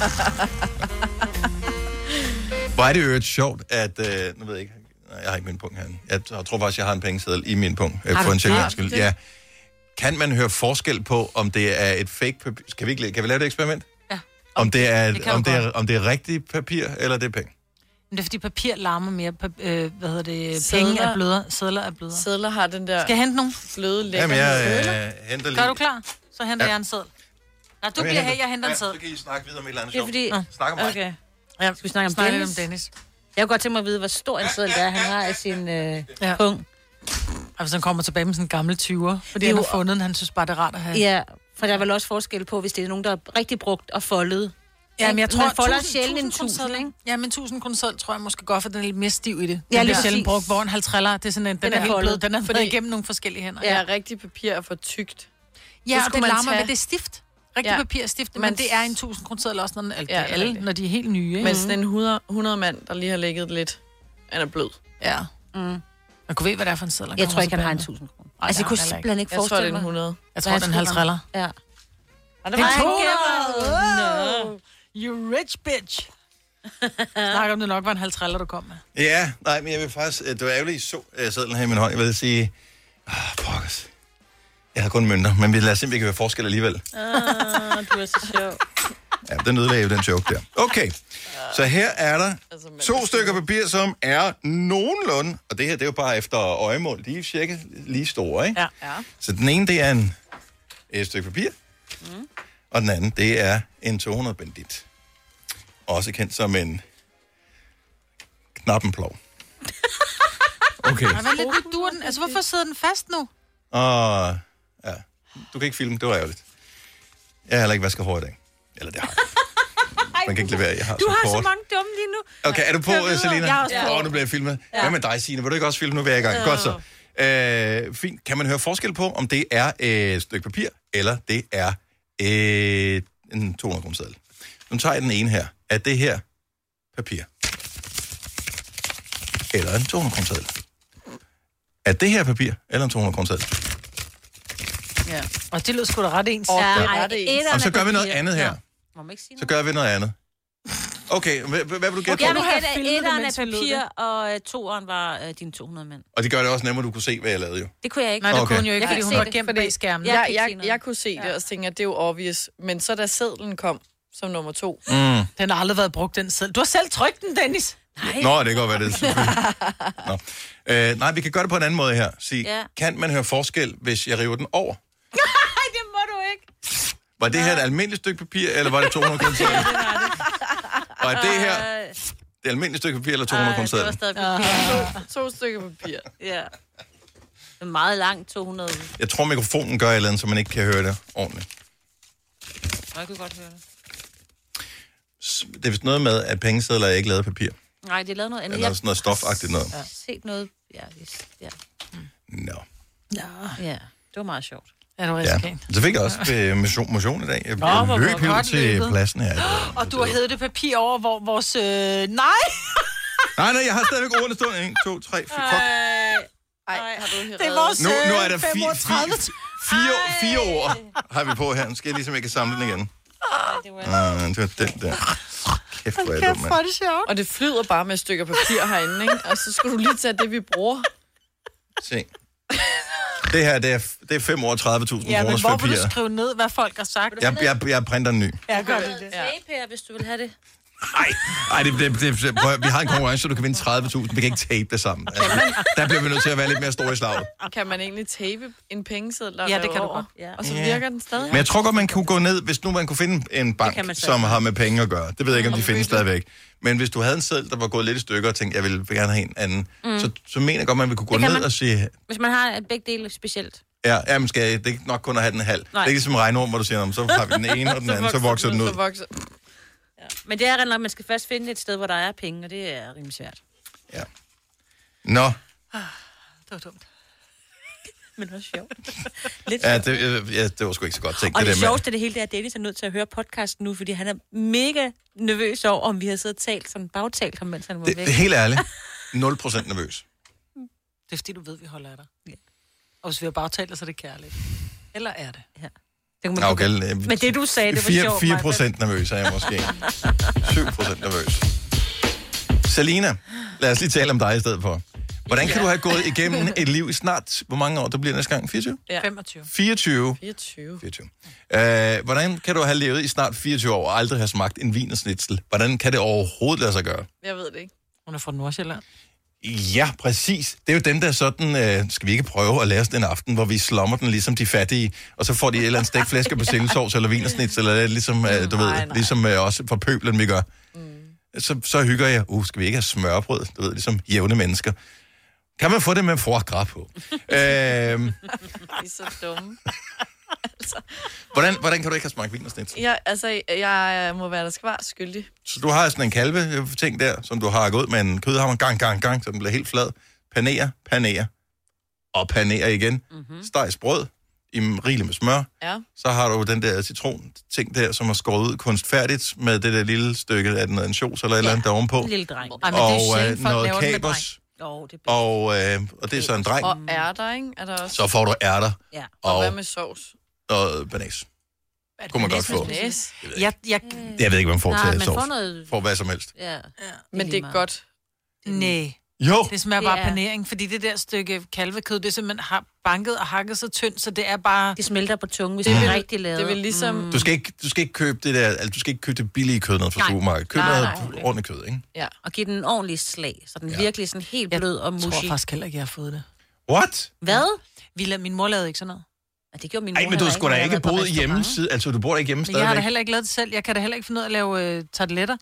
Hvor er det jo et sjovt, at... Øh, nu ved jeg ikke... Jeg har ikke min punkt her. Jeg tror faktisk, jeg har en pengeseddel i min punkt. Har for en det? skyld. Ja. Kan man høre forskel på, om det er et fake papir? Kan vi, ikke, kan vi lave det eksperiment? Ja. Om det er, det om det er, om det er rigtigt papir, eller det er penge? Men det er fordi papir larmer mere. Pap- øh, hvad hedder det? Sædler. Penge er blødere. Sædler er blødere. Sædler har den der... Skal jeg hente nogen? Fløde lækker. Jamen, jeg øh, henter lige... Gør du klar? Så henter ja. jeg en sædel. Nej, du bliver her, jeg henter en sædel. Ja, så kan I snakke videre om et eller andet sjovt. Det er fordi... Snak om mig. Okay. Ja, skal vi snakke om snakke Dennis? om Dennis? Jeg kunne godt tænke mig at vide, hvor stor en sædel det er, han har i sin øh, ja. pung. Altså, han kommer tilbage med sådan en gammel tyver, fordi Jo. han har fundet den, han synes bare, det er rart at have. Ja, for der er vel også forskel på, hvis det er nogen, der er rigtig brugt og foldet. Ja, men jeg tror, man folder tusind- sjældent en tusind tusind, kroner- ikke? Ja, men tusind kroner selv tror jeg måske godt, for den er lidt mere stiv i det. Den Ja, ja, lige bliver sjældent præcis. brugt, hvor en halvtreller, det er sådan en, den, Den er, er helt blød, foldet. den er Fordi- været igennem nogle forskellige hænder. Ja, rigtig papir er for tykt. Ja, og skulle det man larmer, tage- men det er stift. Rigtig Ja. papir er stift, men Man- det er en tusind kroner seddel også, når, den, altså, Ja, ja, alle, rigtigt. når de er helt nye. Ikke? Men sådan en hundrede, hundrede mand, der lige har ligget lidt, han er blød. Ja. Mm. Man kunne ved, hvad det er for en seddel. Jeg tror ikke, han har en tusind kroner. Ej, Altså, jeg det kunne har han heller simpelthen ikke Jeg tror, det forestille er en mig. hundrede. Jeg tror, den er en halvtreller. Ja. Og Det var er han to no. You rich bitch. Snak om det nok var en halvtreller, du kom med. Ja, nej, men jeg vil faktisk... Det var ærgerligt, I så uh, sædlen her i min hånd. Jeg vil sige... Ah, pokkers. Jeg har kun mønter, men vi lader simpelthen ikke være forskel alligevel. Ah, du er så sjov. Ja, den ødelagde jo den joke der. Okay, så her er der to stykker papir, som er nogenlunde, og det her, det er jo bare efter øjemål, de er cirka lige store, ikke? Ja. Ja. Så den ene, det er en, et stykke papir, mm. og den anden, det er en to hundrede bandit. Også kendt som en knappenplov. Okay. Ej, hvad lidt, nu dur den. Altså, hvorfor sidder den fast nu? Og ja, du kan ikke filme, det var ærgerligt. Jeg har heller ikke vasket hår i dag. Eller det har jeg. Man kan ikke levere, jeg har Du så har kort. så mange dumme lige nu. Okay, er du på, Jeg ved, Selina? jeg er også på. Åh, nu bliver jeg filmet. Ja. Hvad med dig, Signe? Vil du ikke også filme? Nu vil jeg i gang. Ja. Godt så. Øh, fint. Kan man høre forskel på, om det er et stykke papir, eller det er et, en to hundrede kroner seddel? Nu tager jeg den ene her. Er det her papir? Eller en to hundrede kroner seddel? Er det her papir, eller en to hundrede kroner seddel? Ja. Og det lød sgu da ret ens. Og Ja, det er ej, ret ens. etteren Og så er gør vi noget papir. andet her. Ja. Må man ikke sige Så noget? gør vi noget andet. Okay, hvad, hvad vil du gætte Jeg på? vil have gætte, at filmet det, etteren er mens jeg lød papir, og øh, toeren var øh, dine to hundrede mænd. Og det gør det også nemmere, at du kunne se, hvad jeg lavede jo. Det kunne jeg ikke. Nej, det Okay. kunne hun jo ikke, Jeg kan fordi ikke hun se var det, gemt fordi- bag skærmen. Jeg Jeg, kan ikke se jeg, noget. jeg kunne se det, og så tænkte jeg, det er jo obvious. Men så da sedlen kom som nummer to. Mm. Den har aldrig været brugt, den seddel. Du har selv trykt den, Dennis. Nej. Nå, det kan godt være det, selvfølgelig. Nå. Øh, nej, vi kan gøre det på en anden måde her. Sig, Ja. kan man høre forskel, hvis jeg river den over? Nej, det må du ikke. Var det her et almindeligt stykke papir, eller var det to hundrede kroner seddel? Og er det her det almindelige stykke papir, eller to hundrede kroner Det var seddel? stadig papir. To, to stykker papir. Ja. Det er meget langt, to hundrede. Jeg tror, mikrofonen gør et eller andet, så man ikke kan høre det ordentligt. Jeg kunne godt høre det. S- Det er vist noget med, at pengesedler er ikke lavet af papir. Nej, det er lavet noget andet. Eller sådan noget stofagtigt noget. Jeg har set noget. Ja, det, ja. Nå. Ja. ja, det var meget sjovt. Ja, det var Ja. risikant. Så fik jeg også øh, motion, motion i dag. Jeg, Nå, jeg hvor løb godt helt til løbet. pladsen her. Det var- Og du har hævet det papir over, hvor vores... Øh... Nej! Nej, nej, jeg har stadigvæk ordene stående. en, to, tre, fire. Fuck. Ej, har du Det er vores Nu, nu er der øh, fire, femogtredive. fire, fire, fire ord, har vi på her. Nu skal jeg ligesom ikke samle den igen. Det var... Ah, det var den der. Kæft, hvor er jeg Kæft, dum, hvor er mand. det sjovt. Og det flyder bare med stykker papir herinde, ikke? Og så skulle du lige tage det, vi bruger. Se. Det her, det er, det er fem år tredive tusind Ja, men kroners hvor vil papir. du skrive ned, hvad folk har sagt? Jeg, jeg, jeg printer en ny. Ja, gør det det. Tape her, hvis du vil have det. Nej, Ej, det, det, det, prøv, at- vi har en konkurrence, så du kan vinde tredive tusind. Vi kan ikke tape det sammen. Altså, der bliver vi nødt til at være lidt mere store i slaget. Kan man egentlig tape en pengeseddel, der Ja, det laver kan du over? godt. Ja. Og så Ja. virker den stadig? Men jeg tror godt, man kunne gå ned, hvis nu man kunne finde en bank, kan man så. som har med penge at gøre. Det ved jeg ikke, om de Og findes bytte. stadigvæk. Men hvis du havde en seddel, der var gået lidt i stykker, og tænkte, jeg ville gerne have en anden, mm. så, så mener jeg godt, man ville kunne gå Det kan ned man. og sige, Hvis man har begge dele specielt. ja, jamen skal jeg, det er ikke nok kun at have den halv. Det er ikke ligesom regnorm, hvor du siger, "Nå, så har vi den ene og den anden, så vokser den ud. Så vokser. Ja. Men det er rent nok, at man skal først finde et sted, hvor der er penge, og det er rimelig svært. Ja. Nå, Det var dumt. Men også sjovt. Lidt ja, sjovt. det, øh, ja, det var sgu ikke så godt tænkt. Og det, der det med- sjoveste af det hele, det er, at Dennis er nødt til at høre podcasten nu, fordi han er mega nervøs over, om vi har siddet og talt, sådan bagtalt ham, mens han var Det, væk. det er helt ærligt. nul procent nervøs. Det er fordi, du ved, vi holder af dig. Ja. Og hvis vi har bagtalt, så er det kærligt. Eller er det? Ja. Det kunne man Ja, okay, ikke- øh, Men det, du sagde, det var fire- sjovt. fire Maja. procent nervøs er jeg måske. syv procent nervøs. Selina, lad os lige tale om dig i stedet for. Hvordan kan du have gået igennem et liv i snart, hvor mange år det bliver næste gang? fireogtyve? Ja. femogtyve. fireogtyve. fireogtyve. fireogtyve. Øh, hvordan kan du have levet i snart fireogtyve år og aldrig have smagt en wienersnitzel? Hvordan kan det overhovedet lade sig gøre? Jeg ved det ikke. Hun er fra Nordsjælland. Ja, præcis. Det er jo den der sådan, øh, skal vi ikke prøve at lære os den aften, hvor vi slummer den ligesom de fattige, og så får de et eller andet stegflæsker på sildesovs eller wienersnitzel, eller ligesom, øh, du ved, nej, nej. ligesom øh, også for pøblen, vi gør. Mm. Så, så hygger jeg, uh, skal vi ikke have smørbrød, du ved, ligesom jævne mennesker. Kan man få det med foie gras på? øhm, De er så dumme. altså. hvordan, hvordan kan du ikke have smagt wienersnitzel? Ja, altså, jeg må være der skal være skyldig. Så du har sådan en kalve-ting der, som du har gået med en kødhammer gang, gang, gang, så den bliver helt flad. Panere, panere og panere igen. Mm-hmm. Steg brød i rigeligt med smør. Ja. Så har du den der citron-ting der, som er skåret ud kunstfærdigt med det der lille stykke af den ansjos eller et eller andet der ovenpå. En lille dreng. Ej, og øh, noget kapers. Oh, det og, øh, og det er så en dreng. Og ærter, ikke? Er der også? Så får du ærter. Ja. Og, og hvad med sovs? Og banæs. Kunne man godt få. Banæs? Jeg, jeg, jeg ved ikke, hvad man får Nej, til sovs. Får noget... For hvad som helst. Ja. Ja. Men det er godt. Nej. Jo. Det smager bare Det er- panering, fordi det der stykke kalvekød, det simpelthen har banket og hakket så tyndt, så det er bare... Det smelter på tungen, hvis Det det, vil- er rigtig lavet. det vil ligesom- Mm. Du skal ikke, du skal ikke købe det der, altså, du skal ikke købe det billige kød ned fra Nej. supermarkedet. Køb Nej, noget nej. ordentligt kød, ikke? Ja. Og give den en ordentlig slag, så den Ja. ja. virkelig sådan helt blød og mushy. Jeg tror faktisk heller ikke, jeg har fået det. What? Hvad? Vi la- min mor lavede ikke sådan noget. Ja, det gjorde min mor Ej, men du heller skulle da når jeg ikke har været på boet restaurant. hjemme siden, altså du bor da ikke hjemme Men jeg har da stadigvæk. heller ikke lavet det selv. Jeg kan da heller ikke finde ud af at lave øh, tarteletter.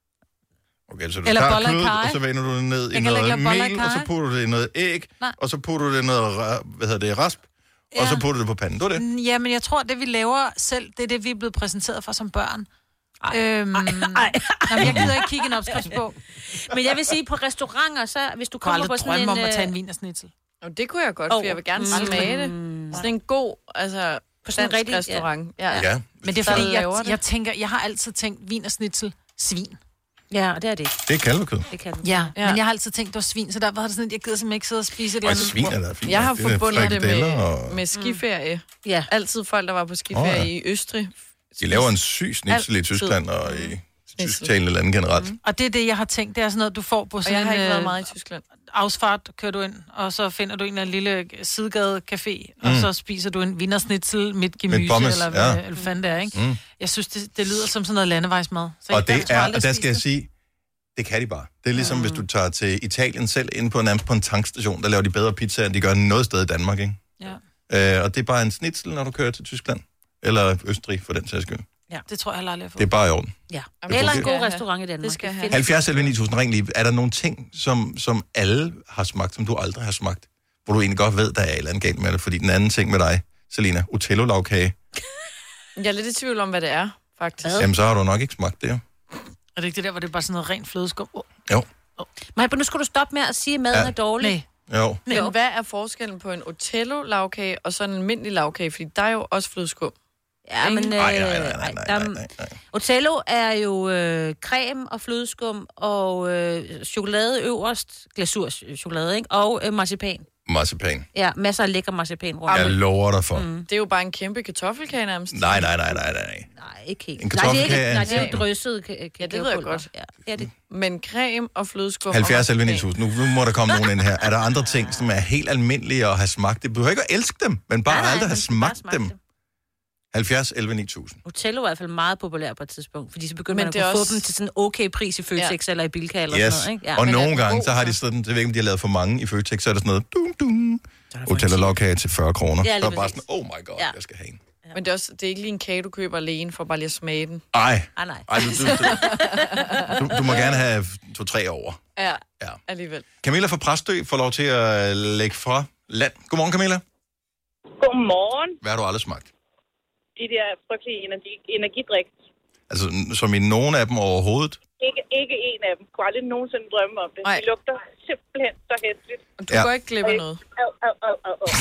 Okay, så du Eller tager boller i kødet, karry. og så vender du det ned i Jeg kan ikke noget lave boller i mel, og så karry. putter du det i noget æg, Nej. og så putter du det i noget, ra- hvad hedder det, rasp, og Ja. så putter du det på panden. Det var det. Mm, Ja, men jeg tror, det vi laver selv, det er det, vi er blevet præsenteret for som børn. Ej, Øhm, ej, ej. Jamen, jeg gider ikke kigge en opskriftsbog. Men jeg vil sige, på restauranter, så hvis du Jeg kunne kommer på aldrig sådan drømme en... om at tage en øh, wienersnitzel. Og det kunne jeg godt, Oh. for jeg vil gerne Mm. smage det. Sådan en god, altså, På sådan en dansk rigtig- restaurant. Ja. Ja. ja. Men det er Der fordi, laver jeg, det. jeg tænker, jeg har altid tænkt wienersnitzel svin. Ja, og det er det. Det er kalvekød. Det kan du. Ja, Ja. men jeg har altid tænkt, det var svin, så derfor har det sådan, at jeg gider simpelthen ikke sidde og spise et eller Og andet. svin er da fint. Jeg har Det er forbundet det frikadeller med, og- med skiferie. Ja. Altid folk, der var på skiferie Åh, ja. i Østrig. De laver en syg snitsel i Altid. Tyskland og i tysktalende lande generelt. Og det er det, jeg har tænkt, det er sådan noget, du får på Og sådan jeg har ikke en, været øh, meget i Tyskland. Ausfart, kører du ind, og så finder du en eller anden lille sidegade café, og Mm. så spiser du en wienersnitzel midt gemyse, pommes, eller hvad ja. ja. eller fanden det er, ikke? Mm. Jeg synes, det, det lyder som sådan noget landevejsmad. Så Og jeg, det jeg tror er, aldrig, og der skal jeg spise sige, det kan de bare. Det er ligesom, mm. hvis du tager til Italien selv, inde på, nærmest på en tankstation, der laver de bedre pizza, end de gør noget sted i Danmark, ikke? det. Ja. Øh, og det er bare en snitsel, når du kører til Tyskland. Eller Østrig, for den sags skyld. Ja. Det tror jeg heller aldrig, jeg får. Det er bare i orden. Ja. Jamen, Eller det en skal god jeg have. restaurant i Danmark. Det skal jeg have. fedt. halvfjerds elleve ni tusind, ring lige. Er der nogle ting, som, som alle har smagt, som du aldrig har smagt? Hvor du egentlig godt ved, der er et eller andet galt med det. Fordi den anden ting med dig, Selina, Otello-lavkage, Jeg er lidt i tvivl om, hvad det er, faktisk. jamen så har du nok ikke smagt det, jo. Er det ikke det der, hvor det er bare sådan noget rent flødeskum? Oh. Jo. Maja, nu skal du stoppe med at sige, at maden Ja. er dårlig. Nej. Jo. Men hvad er forskellen på en Otello-lavkage og så en almindelig lavkage? Fordi der er jo også flødeskum. Ja, men... Øh, Nej, nej, nej, nej, nej, der- nej, nej, nej. Otello er jo øh, creme og flødeskum og øh, chokolade øverst, glasurchokolade, ikke? Og øh, marcipan. Marcipan. Ja, masser af lækker marcipan rundt. Jeg lover dig for. Det er jo bare en kæmpe kartoffelkage nærmest. Nej, nej, nej, nej, nej. Nej, ikke helt. En Nej, det er, ikke, kartoffelkage er nej, en det er jo ting. drysset ka- Ja, det ved jeg kakaopulver. godt. Ja, det er det. Men creme og flødeskum... halvfjerds og elleve ni marcipan. tusind. Nu, nu må der komme nogen ind her. Er der andre ting, som er helt almindelige at have smagt? Det behøver ikke at elske dem, men bare Nej, nej, aldrig man have skal bare smagt smage dem. halvfjerds elleve ni tusind. Otello er i hvert fald meget populær på et tidspunkt, fordi så begynder Men man at det er kunne få også- dem til sådan en okay pris i Føtex ja. eller i Bilka eller Yes. sådan noget, ikke? Ja. Og men er nogle den gange, god, så har de så? sådan, det ved jeg ikke, om de har lavet for mange i Føtex, så er der sådan noget, dum, dum, Hotel og Logkage til fyrre kroner. Ja, Ja, lige så er det bare præcis. sådan, oh my god, Ja. jeg skal have en. Men det er, også, det er ikke lige en kage, du køber alene for bare lige at smage den. Ej, Ah, nej. ej du, du, du, du, du må gerne have to-tre over. Ja, Ja. alligevel. Camilla fra Præstø får lov til at lægge fra land. Godmorgen, Camilla. Godmorgen. Hvad har du aldrig smagt? De der frygtelige energi, energidrik. Altså, som i nogen af dem overhovedet? Ikke, ikke en af dem. Kunne aldrig nogensinde drømme om det. Ej. De lugter simpelthen så hæsligt. Og du Ja. går ikke glip af noget. Au, au, au, au, au.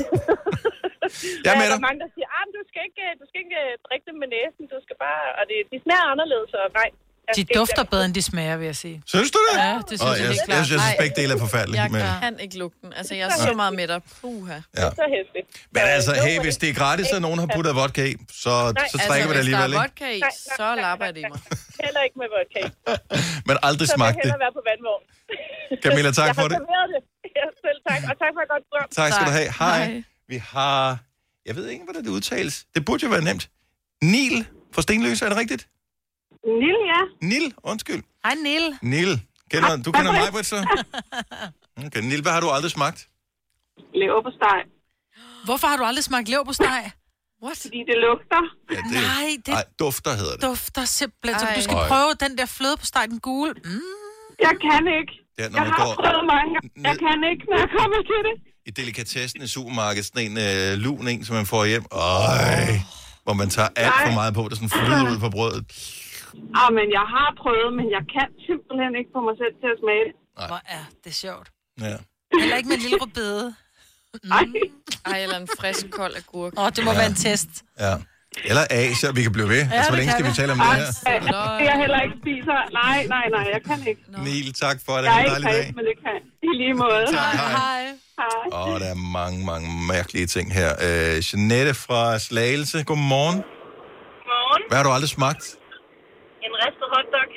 Jeg er med Der dig. er mange, der siger, at du skal ikke, du skal ikke øh, drikke dem med næsen. Du skal bare... Og det, de smager anderledes, og nej. jeg De skal ikke- dufter bedre, end de smager, vil jeg sige. Synes du det? Ja, det synes Åh, jeg jeg, helt jeg, klart. jeg synes, Ej. begge dele er forfærdelige. Jeg Men, kan ikke lugte den. Altså, jeg er så meget med dig. Puha. ja. Så hæsligt. men altså, Øh, hey, jo, hvis det er gratis, og nogen har puttet vodka i, så, så trækker vi det Altså, hvis der alligevel, er ikke? vodka i, Nej, nej, så nej, lapper nej, det i mig. Heller ikke med vodka. Men aldrig Så vil jeg smagt det. hellere være på vandvogn. Camilla, tak jeg for det. Jeg har serveret det. Ja, selv tak. Og tak for et godt program. Tak skal du Tak. have. Hej. Hej. Vi har... Jeg ved ikke, hvordan det udtales. Det burde jo være nemt. Nil fra Stenløse, er det rigtigt? Nil, ja. Nil, undskyld. Hej, Nil. Nil. Kender, du kender mig, Britt, så? Okay, Nil, hvad har du aldrig smagt? Lever på steg. Hvorfor har du aldrig smagt leverpostej? What? Fordi det lugter. Ja, det, Nej, det Ej, dufter hedder det. dufter simpelthen. Så Ej. du skal Ej. prøve den der fløde på steg, den gule. Mm. Jeg kan ikke. Det er, når Jeg man har går prøvet mange gange. Jeg kan ikke, når jeg kommer til det. i delikatessen i supermarkedet, sådan en øh, lun en, som man får hjem. Øj, hvor man tager alt for meget på, det sådan flyder ud på brødet. Ah, men jeg har prøvet, men jeg kan simpelthen ikke få mig selv til at smage det. Nej. Hvor er det sjovt. Ja. Heller ikke med en lille rødbede. Nej. Ej, eller en frisk, kold agurk. Åh, oh, det må ja. være en test. Ja. Eller Asia, vi kan blive ved. Ja, altså, hvor længe skal vi. vi tale om det her? Det jeg heller ikke spiser. Nej, nej, nej, jeg kan ikke. Niel, tak for det. Jeg er En ikke dejlig dag. fast, men det kan. I lige måde. Tak, hej. Hej. Hej. Åh, der er mange, mange mærkelige ting her. Øh, Jeanette fra Slagelse, godmorgen. Godmorgen. Hvad har du aldrig smagt? En ristet hotdog.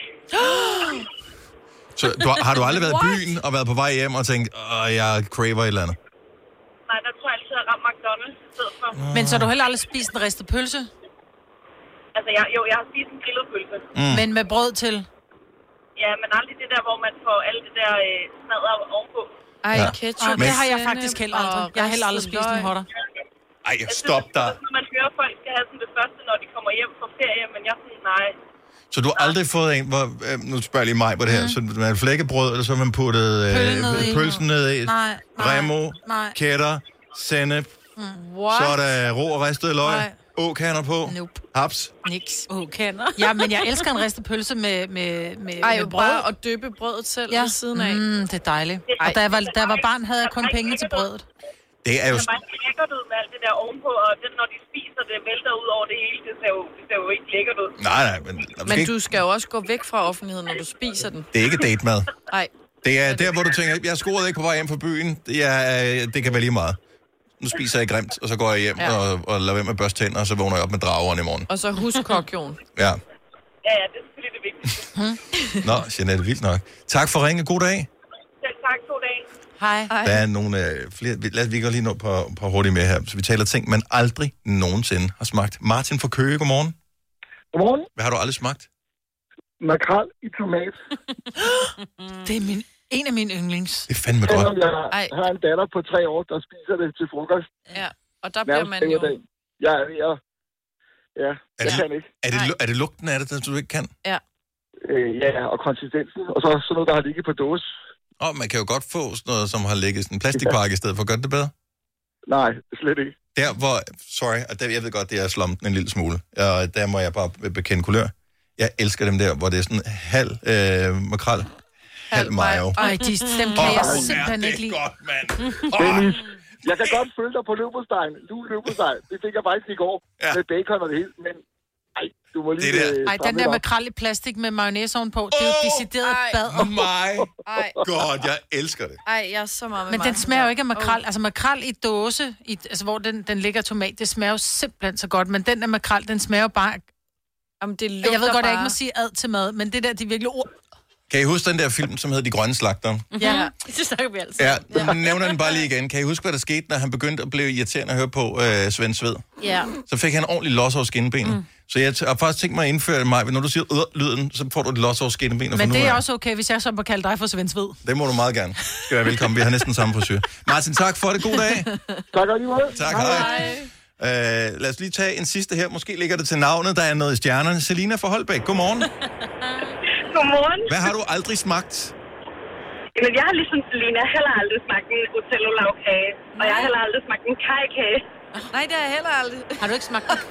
Så du, har du aldrig været i byen og været på vej hjem og tænkt, åh, jeg craver et eller andet? Nej, der tror jeg altid, at jeg har ramt McDonald's i stedet for. Men så har du heller aldrig spist en ristet pølse? Altså, jeg, jo, jeg har spist en grillet pølse. Mm. Men med brød til? Ja, men aldrig det der, hvor man får alt det der øh, smadret ovenpå. Ej, Ja. ketchup. Og det har jeg faktisk heller aldrig. Jeg har heller aldrig spist en hotter. Ej, stop dig. Når man hører, folk skal have sådan det første, når de kommer hjem fra ferie, men jeg er sådan, nej. Så du har aldrig fået en, hvor, øh, nu spørger jeg lige mig på det her, mm. så man har flækkebrød, eller så har man puttet øh, Pøllen ned i. pølsen ned i, Nej, nej, remo, nej. kætter, sennep, What? så er der rå og ristet løg, Nej. åkander på, Nope. haps. Niks. Åh, kender. Ja, men jeg elsker en ristet pølse med, med, med, Ej, med brød. bare at dyppe brødet selv ja. ved siden af. Mm, det er dejligt. Og da jeg, var, da jeg var barn, havde jeg kun pengene til brødet. Det er jo... Det er bare lækkert ud med alt det der ovenpå, og det, når de spiser, det vælter ud over det hele. Det ser jo, det ser jo ikke lækkert ud. Nej, nej, men... Men ikke, du skal jo også gå væk fra offentligheden, når du spiser den. det er ikke datemad. Nej. Det er der, hvor du tænker, jeg scorede ikke på vej hjem fra byen. Det, er, det kan være lige meget. Nu spiser jeg grimt, og så går jeg hjem ja. og, og lader være med at børste tænder, og så vågner jeg op med drageren i morgen. Og så husk kokjon. Ja. Ja, ja, det er selvfølgelig det vigtigste. Nå, Jeanette, vildt nok. Tak for ringe. God dag. Selv tak, god dag. Hej. Der er nogle øh, flere... Lad os vi gå lige nå på, på hurtigt med her. Så vi taler ting, man aldrig nogensinde har smagt. Martin fra Køge, godmorgen. Godmorgen. Hvad har du aldrig smagt? Makrel i tomat. Det er min, en af mine yndlings. Det er fandme Selvom godt. jeg har en datter på tre år, der spiser det til frokost. Ja, og der bliver man jo... Jeg er ved at... Ja, Er jeg det, kan ikke. er, det, er det lugten af det, der du ikke kan? Ja. Øh, ja, og konsistensen. Og så sådan noget, der har ligget på dåse. Åh, oh, man kan jo godt få sådan noget, som har ligget i sådan en plastikpakke i stedet for. Gør det bedre? Nej, slet ikke. Der hvor... Sorry, og der, jeg ved godt, det er slumpen en lille smule. Og der må jeg bare bekende kulør. Jeg elsker dem der, hvor det er sådan halv øh, makrel, halv mayo. Ej, de, dem kan jeg simpelthen ikke lide. Det er godt, mand. Dennis, jeg kan godt følge dig på løbostegen. Lue løbosteg. Det fik jeg faktisk i går. Ja. Med bacon og det hele. Men ej, du må lige... Det der. øh, Ej, den der makrel i plastik med mayonnaise ovenpå, det er jo decideret ej. bad. Oh my Ej, god, jeg elsker det. ej, jeg er så meget med Men mig. den smager jo ikke af makrel. Altså makrel i dåse, i, altså hvor den, den ligger tomat, det smager jo simpelthen så godt. Men den der makrel, den smager jo bare... Jamen, det lugter Jeg ved godt, bare... jeg ikke må sige ad til mad, men det der, de virkelig... Uh, Kan I huske den der film, som hedder De Grønne Slagtere? ja. Det snakker vi altid. Ja, ja. Nævner den bare lige igen. Kan I huske, hvad der skete, når han begyndte at blive irriterende at høre på øh, Svend Sved? Ja. Så fik han ordentligt los over skinnebenet. Mm. Så jeg t- har faktisk tænkt mig at indføre mig, når du siger øh, lyden, så får du et los over skinnebenet. Men det er også okay, hvis jeg så må kalde dig for Svend Sved. Det må du meget gerne. Skal være velkommen. Vi har næsten samme frisyr. Martin, tak for det. God dag. Tak og lige måde. Tak, hej. Uh, lad os lige tage en sidste her. Måske ligger det til navnet. Der er noget i stjernerne. Selina fra Holbæk. Godmorgen. Godmorgen. Hvad har du aldrig smagt? Jamen, jeg har ligesom Selina heller aldrig smagt en Otello-lavkage. Og jeg har heller aldrig smagt en kajkage. Nej, det har jeg heller aldrig. Har du ikke smagt det?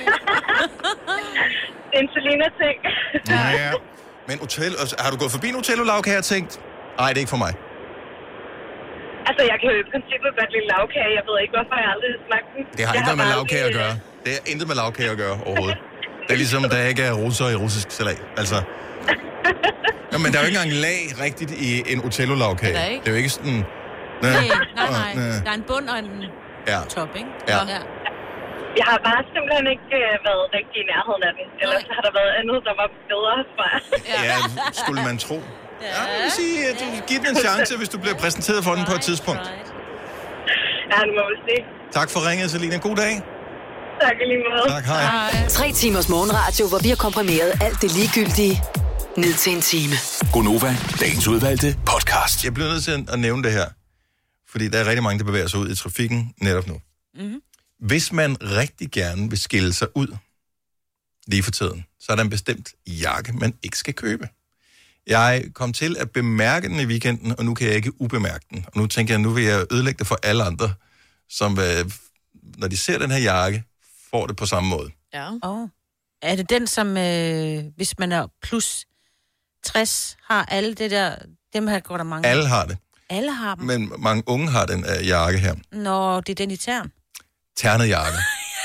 Det er en Selina-ting. Ja. ja. Men Otello, altså, har du gået forbi en Otello-lavkage og tænkt, nej, det er ikke for mig? Altså, jeg kan jo i princippet godt lide lavkage. Jeg ved ikke, hvorfor jeg aldrig har smagt den. Det har jeg intet med bare lavkage at aldrig, gøre. Det er intet med lavkage at gøre overhovedet. Det er ligesom, der ikke er russer i russisk salat. Altså. Nå, men der er jo ikke engang lag rigtigt i en Otello-lavkage. Det er ikke. Det er jo ikke sådan... Nej, nej, nej. Der er en bund og en ja. top, ikke? Ja. ja. Jeg har bare simpelthen ikke øh, været rigtig i nærheden af den. Ellers har der været andet, der var bedre for mig. Ja, skulle man tro. Ja, jeg vil sige, at du giver den en chance, hvis du bliver præsenteret for den på et tidspunkt. Ja, det må vi se. Tak for ringet, Selina. God dag. Tak i lige måde. Tak, hej. Tre timers morgenradio, hvor vi har komprimeret alt det ligegyldige ned til en time. Gonova, dagens udvalgte podcast. Jeg bliver nødt til at nævne det her, fordi der er rigtig mange, der bevæger sig ud i trafikken netop nu. Mm-hmm. Hvis man rigtig gerne vil skille sig ud lige for tiden, så er der en bestemt jakke, man ikke skal købe. Jeg kom til at bemærke den i weekenden, og nu kan jeg ikke ubemærke den. Og nu tænker jeg, nu vil jeg ødelægge det for alle andre, som øh, når de ser den her jakke, får det på samme måde. Ja. Oh. Er det den, som øh, hvis man er plus tres, har alle det der, dem her går der mange. Alle har det. Alle har dem. Men mange unge har den øh, jakke her. Nå, det er den i tern. Ternet jakke.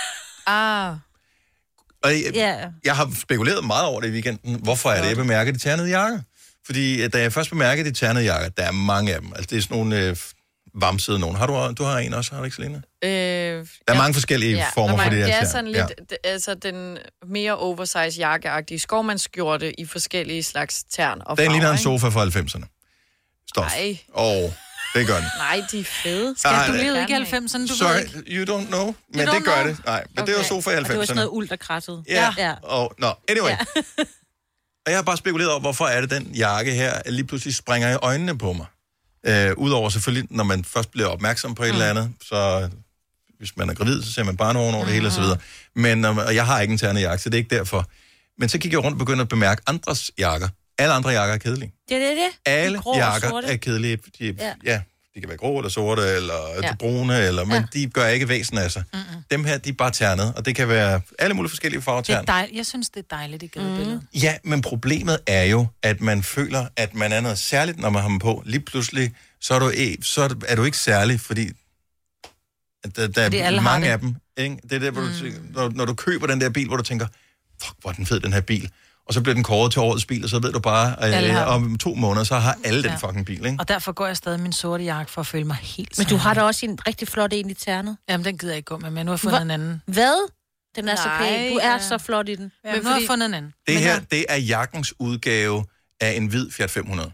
ah. Og jeg, yeah. jeg har spekuleret meget over det i weekenden. Hvorfor er det, jeg bemærker de ternede jakker? Fordi da jeg først bemærker de ternede jakker, der er mange af dem. Altså det er sådan nogle øh, vamsede nogen. Har du, du har en også, har du ikke, Selina? Øh, der er ja, mange forskellige ja, former man, for det her. Det er sådan lidt, ja. altså den mere oversize jakkeagtige skovmandsskjorte i forskellige slags tern og farver. Den ligner en sofa fra halvfemserne. Stof. Nej. Åh, det gør den. Nej, de er fede. Skal du leve ikke i halvfemserne, du Sorry, ved ikke? you don't know. Men det gør know. det. Nej, men okay. Det var sofa i halvfemserne. Og det var sådan noget uld, der krattede. Ja, ja. Og, no, anyway. Ja. Og jeg har bare spekuleret over, hvorfor er det den jakke her lige pludselig springer i øjnene på mig. Øh, Udover selvfølgelig, når man først bliver opmærksom på et mm. eller andet, så hvis man er gravid, så ser man barnevogn over det hele og så videre. Men og jeg har ikke en ternet jakke, så det er ikke derfor. Men så gik jeg rundt og begyndte at bemærke andres jakker. Alle andre jakker er kedelige. Det er det, det. Alle de jakker er kedelige. De, ja. ja, de kan være grå eller sorte, eller ja. brune, eller, men ja. de gør ikke væsen af sig. Mm-mm. Dem her, de er bare ternet, og det kan være alle mulige forskellige farver tern. Dejl- jeg synes, det er dejligt, det gadebillede. Mm. Ja, men problemet er jo, at man føler, at man er noget særligt, når man har dem på. Lige pludselig, så er du, så er du ikke særlig, fordi der, der fordi er mange af dem. Ikke? Det er der, hvor mm. du, når, når du køber den der bil, hvor du tænker, fuck, hvor er den fed, den her bil. Og så bliver den kåret til årets bil, og så ved du bare, at øh, om to måneder, så har alle den ja. fucking bil, ikke? Og derfor går jeg stadig min sorte jakke for at føle mig helt Men du har da også en rigtig flot en i ternet. Jamen, den gider jeg ikke gå med, men nu har jeg fundet Hva? en anden. Hvad? Den er Nej, så pæn. Du er ja. så flot i den. Ja, men nu har jeg fundet en anden. Det her, det er jakkens udgave af en hvid Fiat fem hundrede.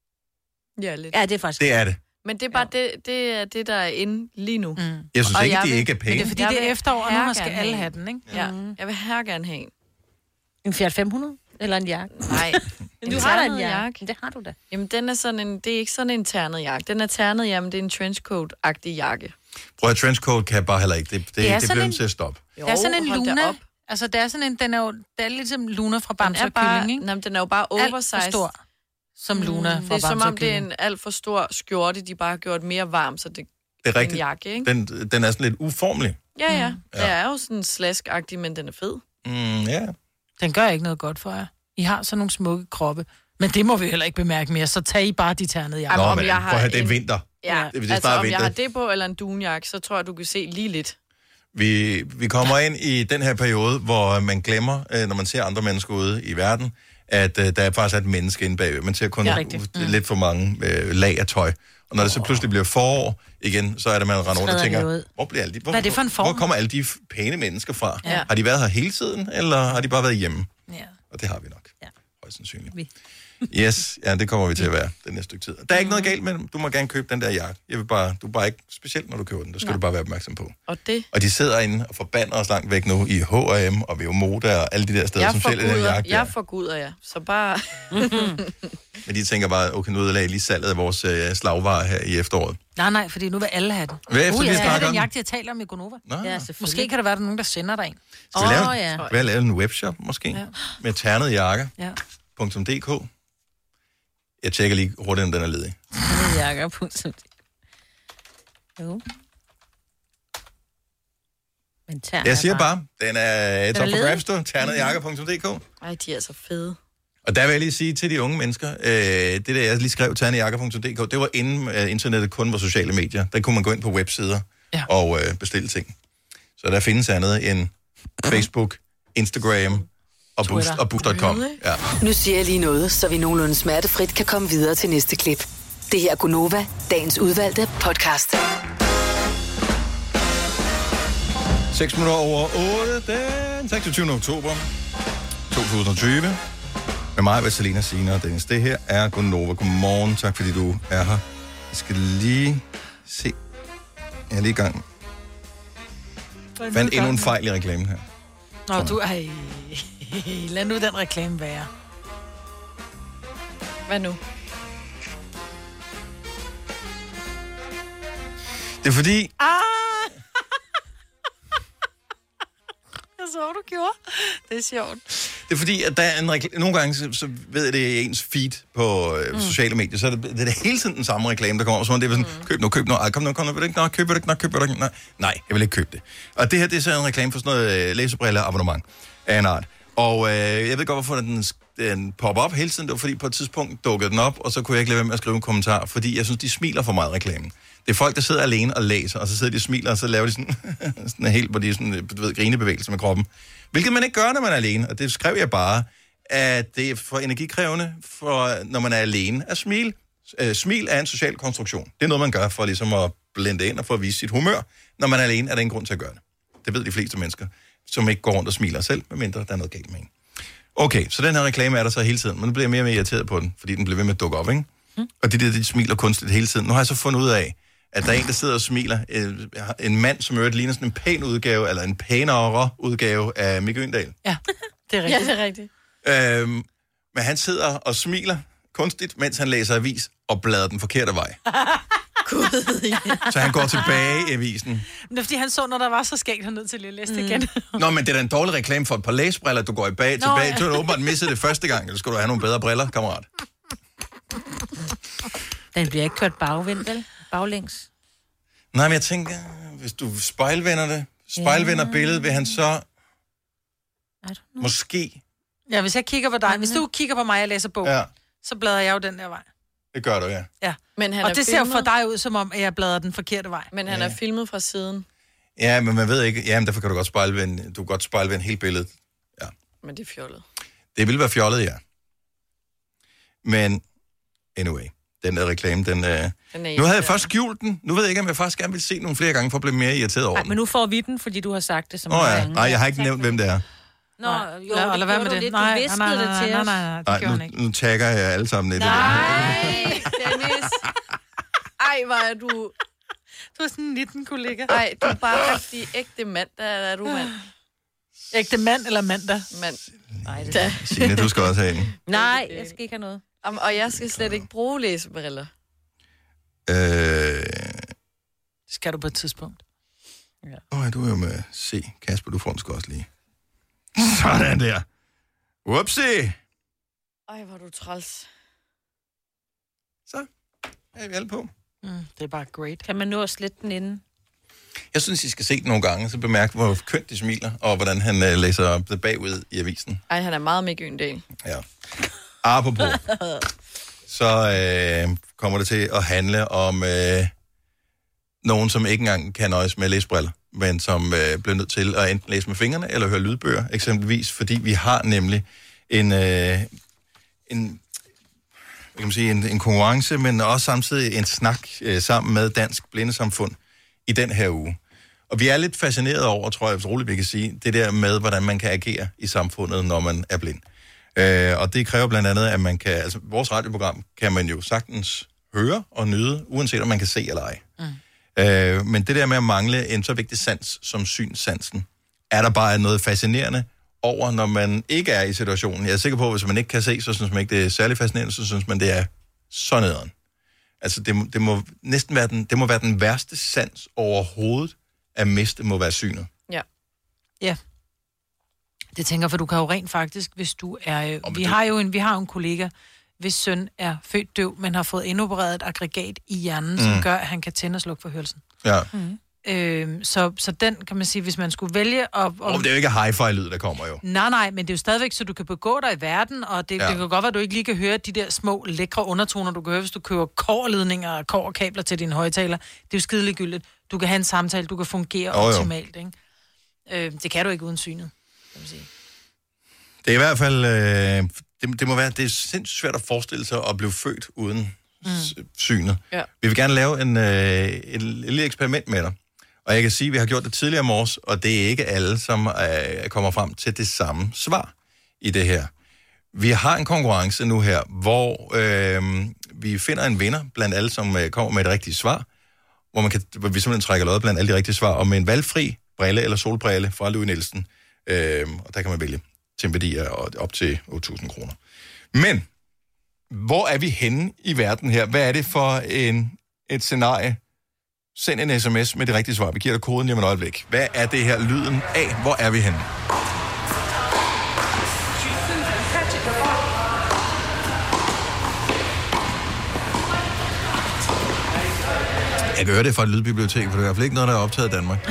Ja, lidt. Ja, det er faktisk. Det er det. Men det er bare ja. det, det, er det, der er inde lige nu. Mm. Jeg synes og ikke, jeg de vil, ikke er pæne. Men det er fordi, jeg det er efterår, og nu skal alle have den, ikke? Ja, mm. jeg vil her gerne have en. En Fiat fem hundrede? Eller en jakke? Nej. Du har da en jakke. Det har du da. Jamen, den er sådan en, det er ikke sådan en ternet jakke. Den er ternet, jamen, det er en trenchcoat-agtig jakke. Prøv at trenchcoat kan jeg bare heller ikke. Det, det, det, det bliver en til at stoppe. Jo, det er sådan en Luna. Altså, det er sådan en, den er jo, det er ligesom Luna fra Bamse og Kylling, ikke? Jamen, den er jo bare oversized. Alt for stor, som Luna fra Bamse og Kylling. Det er som om, det er en alt for stor skjorte, de bare har gjort mere varm, så det, det er rigtigt. En jakke, ikke? Den, den er sådan lidt uformelig. Ja, ja. Mm. Det er jo sådan slask-agtig, men den er fed. Mm, ja. Den gør ikke noget godt for jer. I har sådan nogle smukke kroppe. Men det må vi heller ikke bemærke mere, så tag I bare de ternede jakker. Nå, men jeg har en... det er vinter. Ja, det, det altså om vinter. Jeg har det på, eller en dunjakke, så tror jeg, du kan se lige lidt. Vi, vi kommer ind i den her periode, hvor man glemmer, når man ser andre mennesker ude i verden, at der er faktisk et menneske inde bagved. Man ser kun ja, mm. lidt for mange uh, lag af tøj. Og når oh. det så pludselig bliver forår igen, så er det, man render rundt og tænker, hvor, bliver alle de, hvor, Hvad er det for en form? Hvor kommer alle de pæne mennesker fra? Ja. Har de været her hele tiden, eller har de bare været hjemme? Ja. Og det har vi nok. Ja. Højst sandsynligt. Vi. Yes, ja, det kommer vi til at være den næste stykke tid. Der er ikke noget galt med dem. Du må gerne købe den der jakke. Jeg vil bare, du er bare ikke specielt, når du køber den. Det skal ja. du bare være opmærksom på. Og det? Og de sidder inde og forbander os langt væk nu i H og M og Veomoda og alle de der steder, jeg som sælger den jakke. Jeg forguder, ja. Så bare... Men de tænker bare, okay, nu ødelagde lige salget af vores øh, slagvarer her i efteråret. Nej, nej, fordi nu vil alle have den. Hvad efter, uh, ja, det er den jagt, jeg taler om i Gonova. Ja, måske kan der være der nogen, der sender dig en. Skal vi lave, oh, ja. skal vi lave en webshop, måske? Ja. Med ternede jakker. Ja. .dk. Jeg tjekker lige hurtigt, om den er ledig. Jakker.dk. Jo. Men jeg siger bare, den er top for grabs, du. ternedejakker.dk. Ej, de er så fede. Og der vil jeg lige sige til de unge mennesker, øh, det der, jeg lige skrev, ternedejakker.dk, det var inden uh, internettet kun var sociale medier. Der kunne man gå ind på websider ja. og uh, bestille ting. Så der findes andet end Facebook, Instagram og Boost og Boost punktum com. Ja. Nu siger jeg lige noget, så vi nogenlunde smertefrit kan komme videre til næste klip. Det her er Gonova, dagens udvalgte podcast. seks minutter over otte, den seksogtyvende oktober to tusind og tyve. Med mig, Vasselina, Signe og Dennis. Det her er Gonova. Godmorgen, tak fordi du er her. Jeg skal lige se. Jeg er lige i gang. Jeg fandt endnu en fejl i reklamen her. Nå, du er... Lad nu den reklame være. Hvad nu? Det er fordi... Ah! Jeg så, du gjorde. Det er sjovt. Det er fordi, at der er en rekl- nogle gange, så, så ved jeg, det er ens feed på øh, mm. sociale medier, så er det, det er hele tiden den samme reklame, der kommer, så det er sådan, mm. køb nu, køb nu, ej, kom nu, kom nu, vil du ikke nok, køb det ikke nok, køb det ikke nok. Nej, jeg vil ikke købe det. Og det her, det er så en reklame for sådan noget øh, læsebrille-abonnement af en art. Og øh, jeg ved godt, hvorfor den, den popper op hele tiden. Det var fordi, på et tidspunkt dukkede den op, og så kunne jeg ikke lade være med at skrive en kommentar, fordi jeg synes, de smiler for meget reklamen. Det er folk, der sidder alene og læser, og så sidder de og smiler, og så laver de sådan, sådan helt, hvor de er sådan, du ved, grinebevægelser med kroppen. Hvilket man ikke gør, når man er alene, og det skrev jeg bare, at det er for energikrævende, for, når man er alene, at smile. Uh, smil er en social konstruktion. Det er noget, man gør for ligesom at blende ind og for at vise sit humør. Når man er alene, er der ingen grund til at gøre det. Det ved de fleste mennesker, som ikke går rundt og smiler selv, medmindre der er noget galt med en. Okay, så den her reklame er der så hele tiden, men nu bliver jeg mere og mere irriteret på den, fordi den bliver ved med at dukke op, ikke? Mm. Og de der, de smiler kunstigt hele tiden. Nu har jeg så fundet ud af, at der er en, der sidder og smiler. En mand, som øvrigt ligner sådan en pæn udgave, eller en pænere udgave af Mikke Øgendahl. Ja, det er rigtigt. Ja, det er rigtigt. Øhm, men han sidder og smiler kunstigt, mens han læser avis og bladrer den forkerte vej. Gud, ja. Så han går tilbage i avisen. Men det er, fordi han så, når der var så skægt, han nødt til at læse det igen. Nå, men det er da en dårlig reklame for et par læsbriller, du går i bag, tilbage. Ja. Du har åbenbart misset det første gang, eller skal du have nogle bedre briller, kammerat? Den bliver ikke kørt bagvendt, vel? Baglæns. Nej, men jeg tænker, hvis du spejlvender det, spejlvender ja. billedet, vil han så måske... Ja, hvis jeg kigger på dig, hvis du kigger på mig og læser bog, ja. så bladrer jeg jo den der vej. Det gør du, ja. Ja, men han og er det filmet... ser for dig ud, som om at jeg bladrer den forkerte vej. Men han ja. er filmet fra siden. Ja, men man ved ikke... Ja, men derfor kan du godt spejlvende, du kan godt spejlvende hele billedet. Ja. Men det er fjollet. Det vil være fjollet, ja. Men anyway, den der reklame, den... Øh... den nu havde jeg først skjult den. Nu ved jeg ikke, om jeg faktisk gerne vil se nogle flere gange, for at blive mere irriteret over Nej, den. men nu får vi den, fordi du har sagt det så mange oh, ja. gange. Nej, jeg har ikke nævnt, hvem det er. Nå, jo, Lad, eller hvad med det? Lidt. Nej, du viskede nej, nej, nej, det til nej, nej, nej, nej, nej, nu, nu tagger jeg alle sammen lidt. Nej, Dennis. Ej, hvor er du... Du er sådan en nitten kollega. Ej, du er bare rigtig ægte mand. Der er du mand. Ægte mand eller mandag? Mand. Nej, det er Signe, du skal også have en. Nej, jeg skal ikke have noget. Om, og jeg skal slet ikke bruge læsebriller. Øh... Skal du på et tidspunkt? Åh, ja. oh, du er jo med C. Kasper, du får den sgu også lige. Sådan der. Whoopsie. Ej, hvor er du træls. Så er vi alle på. Mm, det er bare great. Kan man nå at slette den inden? Jeg synes, I skal se den nogle gange, så bemærk, hvor kønt de smiler, og hvordan han uh, læser det bagud i avisen. Ej, han er meget Mikke Øgendahl. Ja. Apropos, så øh, kommer det til at handle om øh, nogen, som ikke engang kan nøjes med læsebriller, men som øh, bliver nødt til at enten læse med fingrene eller høre lydbøger, eksempelvis, fordi vi har nemlig en, øh, en, hvad kan man sige, en, en konkurrence, men også samtidig en snak øh, sammen med Dansk Blindesamfund i den her uge. Og vi er lidt fascineret over, tror jeg, roligt vi kan sige, det der med, hvordan man kan agere i samfundet, når man er blind. Øh, og det kræver blandt andet, at man kan, altså vores radioprogram kan man jo sagtens høre og nyde, uanset om man kan se eller ej. Mm. Øh, men det der med at mangle en så vigtig sans som synssansen, er der bare noget fascinerende over, når man ikke er i situationen. Jeg er sikker på, at hvis man ikke kan se, så synes man ikke, det er særlig fascinerende, så synes man, det er så nederen. Altså, det, det må næsten være den, det må være den værste sans overhovedet at miste, må være synet. Ja. Ja. Det tænker, for du kan jo rent faktisk, hvis du er... Oh, vi, du... har jo en, vi har jo en kollega, hvis søn er født døv, men har fået indopereret et aggregat i hjernen, mm. som gør, at han kan tænde og slukke for hørelsen. Ja. Mm. Øh, så, så den, kan man sige, hvis man skulle vælge... at... Og... Oh, det er jo ikke hi-fi-lyd, der kommer jo. Nej, nej, men det er jo stadigvæk, så du kan begå dig i verden, og det, ja. det kan godt være, at du ikke lige kan høre de der små, lækre undertoner, du kan høre, hvis du kører kårledninger og kårkabler til dine højtaler. Det er jo skideligegyldigt. Du kan have en samtale, du kan fungere oh, optimalt, ikke? Øh, det kan du ikke uden synet, kan man sige. Det er i hvert fald... Øh, det, det må være... Det er sindssygt svært at forestille sig at blive født uden mm. synet. Ja. Vi vil gerne lave en, øh, et lille eksperiment med dig. Og jeg kan sige, at vi har gjort det tidligere om morges, og det er ikke alle, som øh, kommer frem til det samme svar i det her. Vi har en konkurrence nu her, hvor øh, vi finder en vinder blandt alle, som øh, kommer med et rigtigt svar, hvor, man kan, hvor vi simpelthen trækker lod blandt alle de rigtige svar, og med en valgfri brille eller solbrille fra Louis Nielsen. Øh, og der kan man vælge til en værdi af op til otte tusind kroner. Men, hvor er vi henne i verden her? Hvad er det for en, et scenarie? Send en sms med det rigtige svar. Vi giver dig koden lige om et øjeblik. Hvad er det her lyden af? Hvor er vi henne? Jeg kan høre det fra et lydbibliotek, for det er i hvert fald ikke noget, der er optaget i Danmark.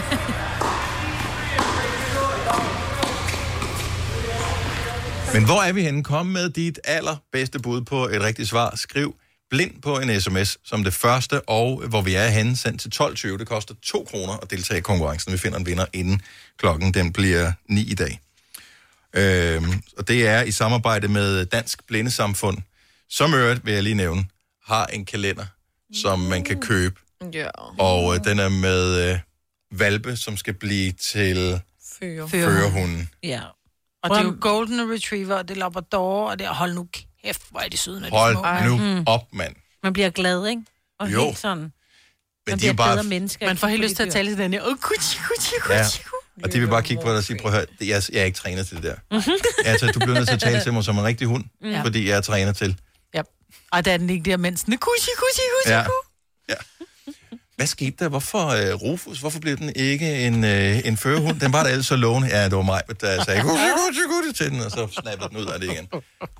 Men hvor er vi henne? Kom med dit allerbedste bud på et rigtigt svar. Skriv blind på en sms som det første, og hvor vi er henne, sendt til tolv tyve. Det koster to kroner at deltage i konkurrencen. Vi finder en vinder inden klokken den bliver ni i dag. Øhm, og det er i samarbejde med Dansk Blindesamfund, som øvrigt, vil jeg lige nævne, har en kalender, som man kan købe. Ja. Og øh, den er med øh, valpe, som skal blive til Fører. førerhunden. Ja. Og det er jo Golden Retriever, og det er Labrador, og det er, hold nu kæft, hvor er de søde, når de Hold små. nu op, mand. Man bliver glad, ikke? Og Jo. helt sådan. Men Man de er bliver bare... bedre mennesker. Man får helt lyst til at tale til den her. Åh, kuchi, kuchi, Ja. kuchi. Og de vil bare kigge på dig og sige, prøv at høre, jeg, jeg er ikke trænet til det der. Altså, du bliver nødt til at tale til mig som en rigtig hund, Ja. fordi jeg er trænet til. Ja. Og der er den ikke der, mens den er kuchi, kuchi, kuchi, Ja. kuchi. Ja. Hvad skete der? Hvorfor uh, Rufus? Hvorfor blev den ikke en, uh, en førerhund? Den var da ellers så lovende. Ja, det var mig, der sagde, kuchi, kuchi, kuchi til den, og så snappede den ud af det igen.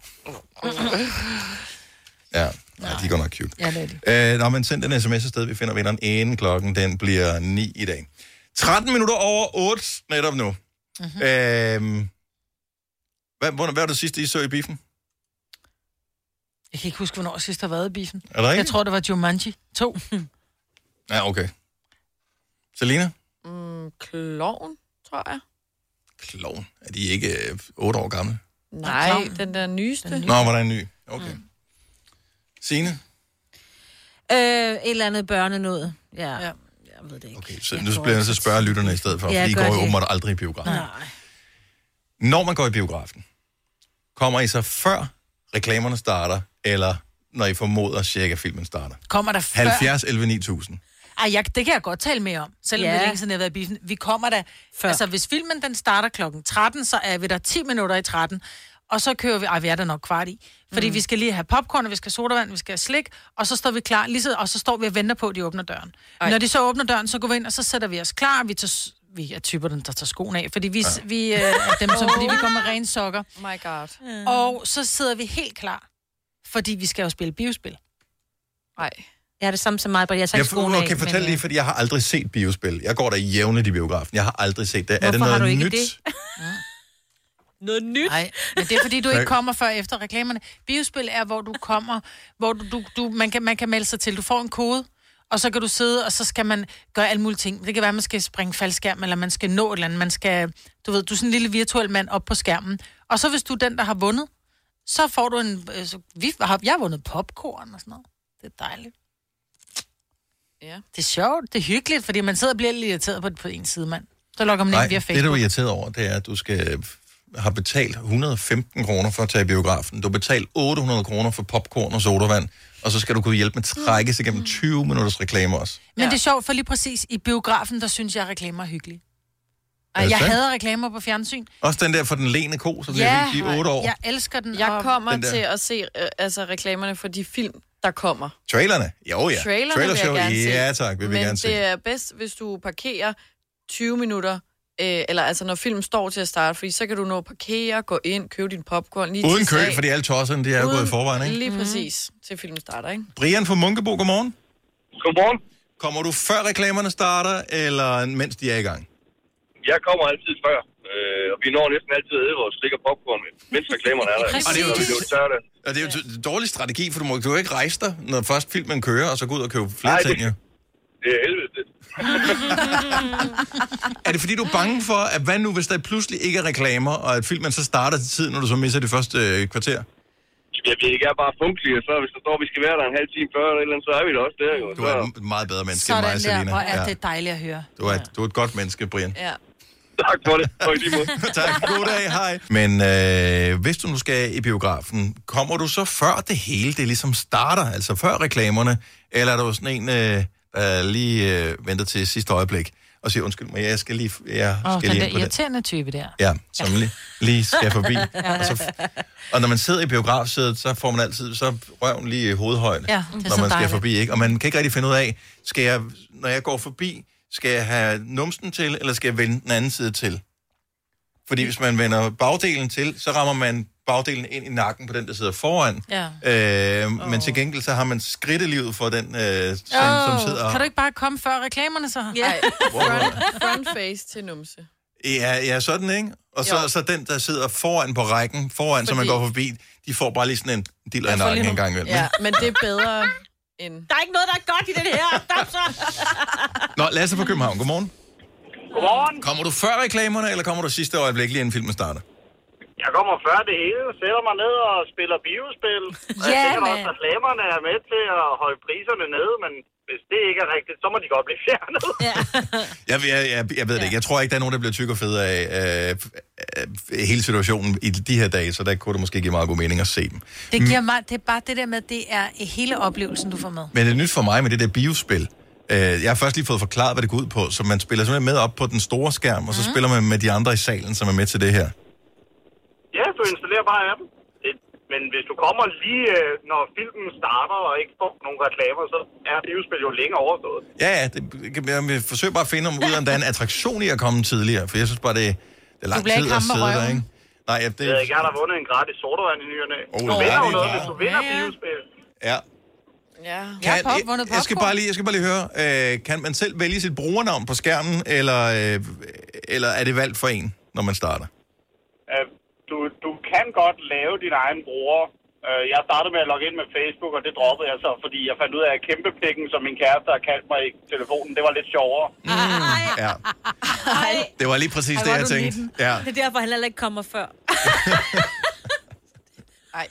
Ja, nej, de går nok cute. Ja, det er de. Uh, nå, men send den sms afsted. Vi finder vinderen inden klokken. Den bliver ni i dag. tretten minutter over otte netop nu. Mm-hmm. Uh, hvad, hvad var det sidste, I så i biffen? Jeg kan ikke huske, hvornår sidst har været i biffen. Er det rigtigt? Jeg tror, det var Jumanji to. Ja, okay. Selina? Mm, Klovn, tror jeg. Klovn. Er de ikke øh, otte år gamle? Nej, den der nyeste. Den Nå, var der en ny? Okay. Mm. Signe? Øh, et eller andet børnenød. Ja. ja. Jeg ved det ikke. Okay, så nu bliver jeg nødt til at spørge lytterne i stedet for, Ja, fordi I gør går jo det. åbenbart aldrig i biografen. Nej. Når man går i biografen, kommer I så før reklamerne starter, eller når I formoder cirka filmen starter? Kommer der før? halvfjerds elleve ni tusind. Ej, jeg, det kan jeg godt tale mere om, selvom Ja. det er længe siden, jeg har været i biffen. Vi kommer der, Før. altså hvis filmen den starter klokken tretten, så er vi der ti minutter i tretten, og så kører vi, ej, vi er der nok kvart i, fordi mm. vi skal lige have popcorn, vi skal have sodavand, vi skal have slik, og så står vi klar, lige så, og så står vi og venter på, at de åbner døren. Ej. Når de så åbner døren, så går vi ind, og så sætter vi os klar, vi tager, vi er typerne, der tager skoene af, fordi vi, ja. vi øh, er dem, som, fordi vi går med rene sokker. My God. Mm. Og så sidder vi helt klar, fordi vi skal jo spille biospil. Nej. Jeg er det samme som mig, men jeg tager Jeg skoene af. kan fortælle men, lige, fordi jeg har aldrig set biospil. Jeg går der jævnligt i biografen. Jeg har aldrig set det. Er det Hvorfor har noget du ikke nyt? det? Noget nyt? Nej, men det er fordi, du ikke kommer før efter reklamerne. Biospil er, hvor du kommer, hvor du, du, du man, kan, man kan melde sig til. Du får en kode, og så kan du sidde, og så skal man gøre alle mulige ting. Det kan være, at man skal springe faldskærm, eller man skal nå et eller andet. Man skal, du ved, du er sådan en lille virtuel mand op på skærmen. Og så hvis du er den, der har vundet, så får du en... Altså, vi har, jeg har vundet popcorn og sådan noget. Det er dejligt. Ja. Det er sjovt, det er hyggeligt, fordi man sidder og bliver lidt irriteret på, på en side, mand. Så logger man Nej, ind via det Facebook. du er irriteret over, det er, at du skal have betalt et hundrede og femten kroner for at tage i biografen. Du har betalt otte hundrede kroner for popcorn og sodavand, og så skal du kunne hjælpe med at trække sig gennem tyve minutters reklamer også. Men ja. Det er sjovt, for lige præcis i biografen, der synes jeg, at reklamer er hyggelige. Er det Jeg sandt? hader reklamer på fjernsyn. Også den der for den lene ko, som vi Ja, har vist i otte år. jeg elsker den. Jeg og- kommer Den der. til at se øh, altså, reklamerne for de film, der kommer. Trailerne? Jo ja. Trailerne Trailershow? vil jeg gerne se. Ja tak, vil vi Men gerne se. det er bedst, hvis du parkerer tyve minutter, øh, eller altså når filmen står til at starte, fordi så kan du nå at parkere, gå ind, købe din popcorn, lige Uden tisse kø, af. fordi alle tosserne, de er jo Uden- gået i forvejen, ikke? Lige præcis, til filmen starter, ikke? Brian fra Munkebo, godmorgen. Godmorgen. Kommer du før reklamerne starter, eller mens de er i gang? Jeg kommer altid før, øh, og vi når næsten altid at æde vores slik og popcorn, mens reklamerne er der. Og det er jo, Og vi bliver tørre af det. og det er jo en dårlig strategi, for du må du kan jo ikke rejse dig, når først filmen kører, og så gå ud og købe flere Nej, ting, det- jo. Det er helvede det. Er det fordi, du er bange for, at hvad nu, hvis der pludselig ikke er reklamer, og at filmen så starter til tid, når du så misser det første øh, kvarter? Jeg vil ikke er bare punktlige, og så hvis der står, at vi skal være der en halv time før, eller, et eller andet, så er vi der også der. Jo. Du er et meget bedre menneske end Sådan mig, der, Selina. hvor er Ja. det dejligt at høre. Du er, et, du er et godt menneske, Brian. Ja. Tak for det. Og i lige måde. Tak, god dag, hej. Men øh, hvis du nu skal i biografen, kommer du så før det hele, det ligesom starter, altså før reklamerne, eller er du sådan en, øh, der lige øh, venter til sidste øjeblik, og siger, undskyld mig, jeg skal lige, jeg Åh, skal den lige der ind på det. irriterende type der. Ja, som lige, lige skal forbi. og, så, og når man sidder i biografsædet, så får man altid så røven lige i hovedhøjde, Ja, det er når så man skal dejligt. forbi, ikke? Og man kan ikke rigtig finde ud af, skal jeg, når jeg går forbi, skal jeg have numsen til, eller skal jeg vende den anden side til? Fordi hvis man vender bagdelen til, så rammer man bagdelen ind i nakken på den, der sidder foran. Ja. Øh, oh. Men til gengæld, så har man skridtelivet for den, øh, som, oh. som sidder... Kan du ikke bare komme før reklamerne så? Ja. front, front face til numse. Ja, ja, sådan, ikke? Og så, så den, der sidder foran på rækken, foran, Fordi... så man går forbi, de får bare lige sådan en diller af nakken en gang imellem. Ja, men det er bedre end... Der er ikke noget, der er godt i det her. Stop så. Nå, Lasse fra København, godmorgen. Godmorgen. Kommer du før reklamerne, eller kommer du sidste øjeblik lige inden filmen starter? Jeg kommer før det hele, sætter mig ned og spiller biospil. Og ja, jeg tænker også, at reklamerne er med til at holde priserne nede, men hvis det ikke er rigtigt, så må de godt blive fjernet. Ja. jeg, jeg, jeg, jeg ved det ikke. Jeg tror ikke, der er nogen, der bliver tyk og fed af øh, øh, hele situationen i de her dage, så der kunne det måske give meget god mening at se dem. Det giver mig, det er bare det der med, at det er hele oplevelsen, du får med. Men det er nyt for mig med det der biospil. Jeg har først lige fået forklaret, hvad det går ud på, så man spiller simpelthen med op på den store skærm, og så mm. spiller man med de andre i salen, som er med til det her. Ja, du installerer bare appen. Men hvis du kommer lige, når filmen starter, og ikke får nogle reklamer, så er biospil jo længere overstået. Ja, ja, det, jeg forsøger bare at finde ud af, om der er en attraktion i at komme tidligere, for jeg synes bare, det, det er lang tid at sidde der, ikke? Nej, ja, det... Jeg ved ikke, jeg har vundet en gratis sodavand i nyerne. Oh, du vinder jo noget, ja. hvis du vinder biospil. Ja. Ja. Kan, jeg, jeg, skal bare lige, jeg skal bare lige høre, øh, kan man selv vælge sit brugernavn på skærmen, eller, øh, eller er det valgt for en, når man starter? Uh, du, du kan godt lave din egen bruger. Uh, jeg startede med at logge ind med Facebook, og det droppede jeg så, fordi jeg fandt ud af, at kæmpepikken, som min kæreste har kaldt mig i telefonen, det var lidt sjovere. Mm, ja. Det var lige præcis Ej, det, jeg tænkte. Ja. Det er derfor, han heller ikke kommer før. Nej.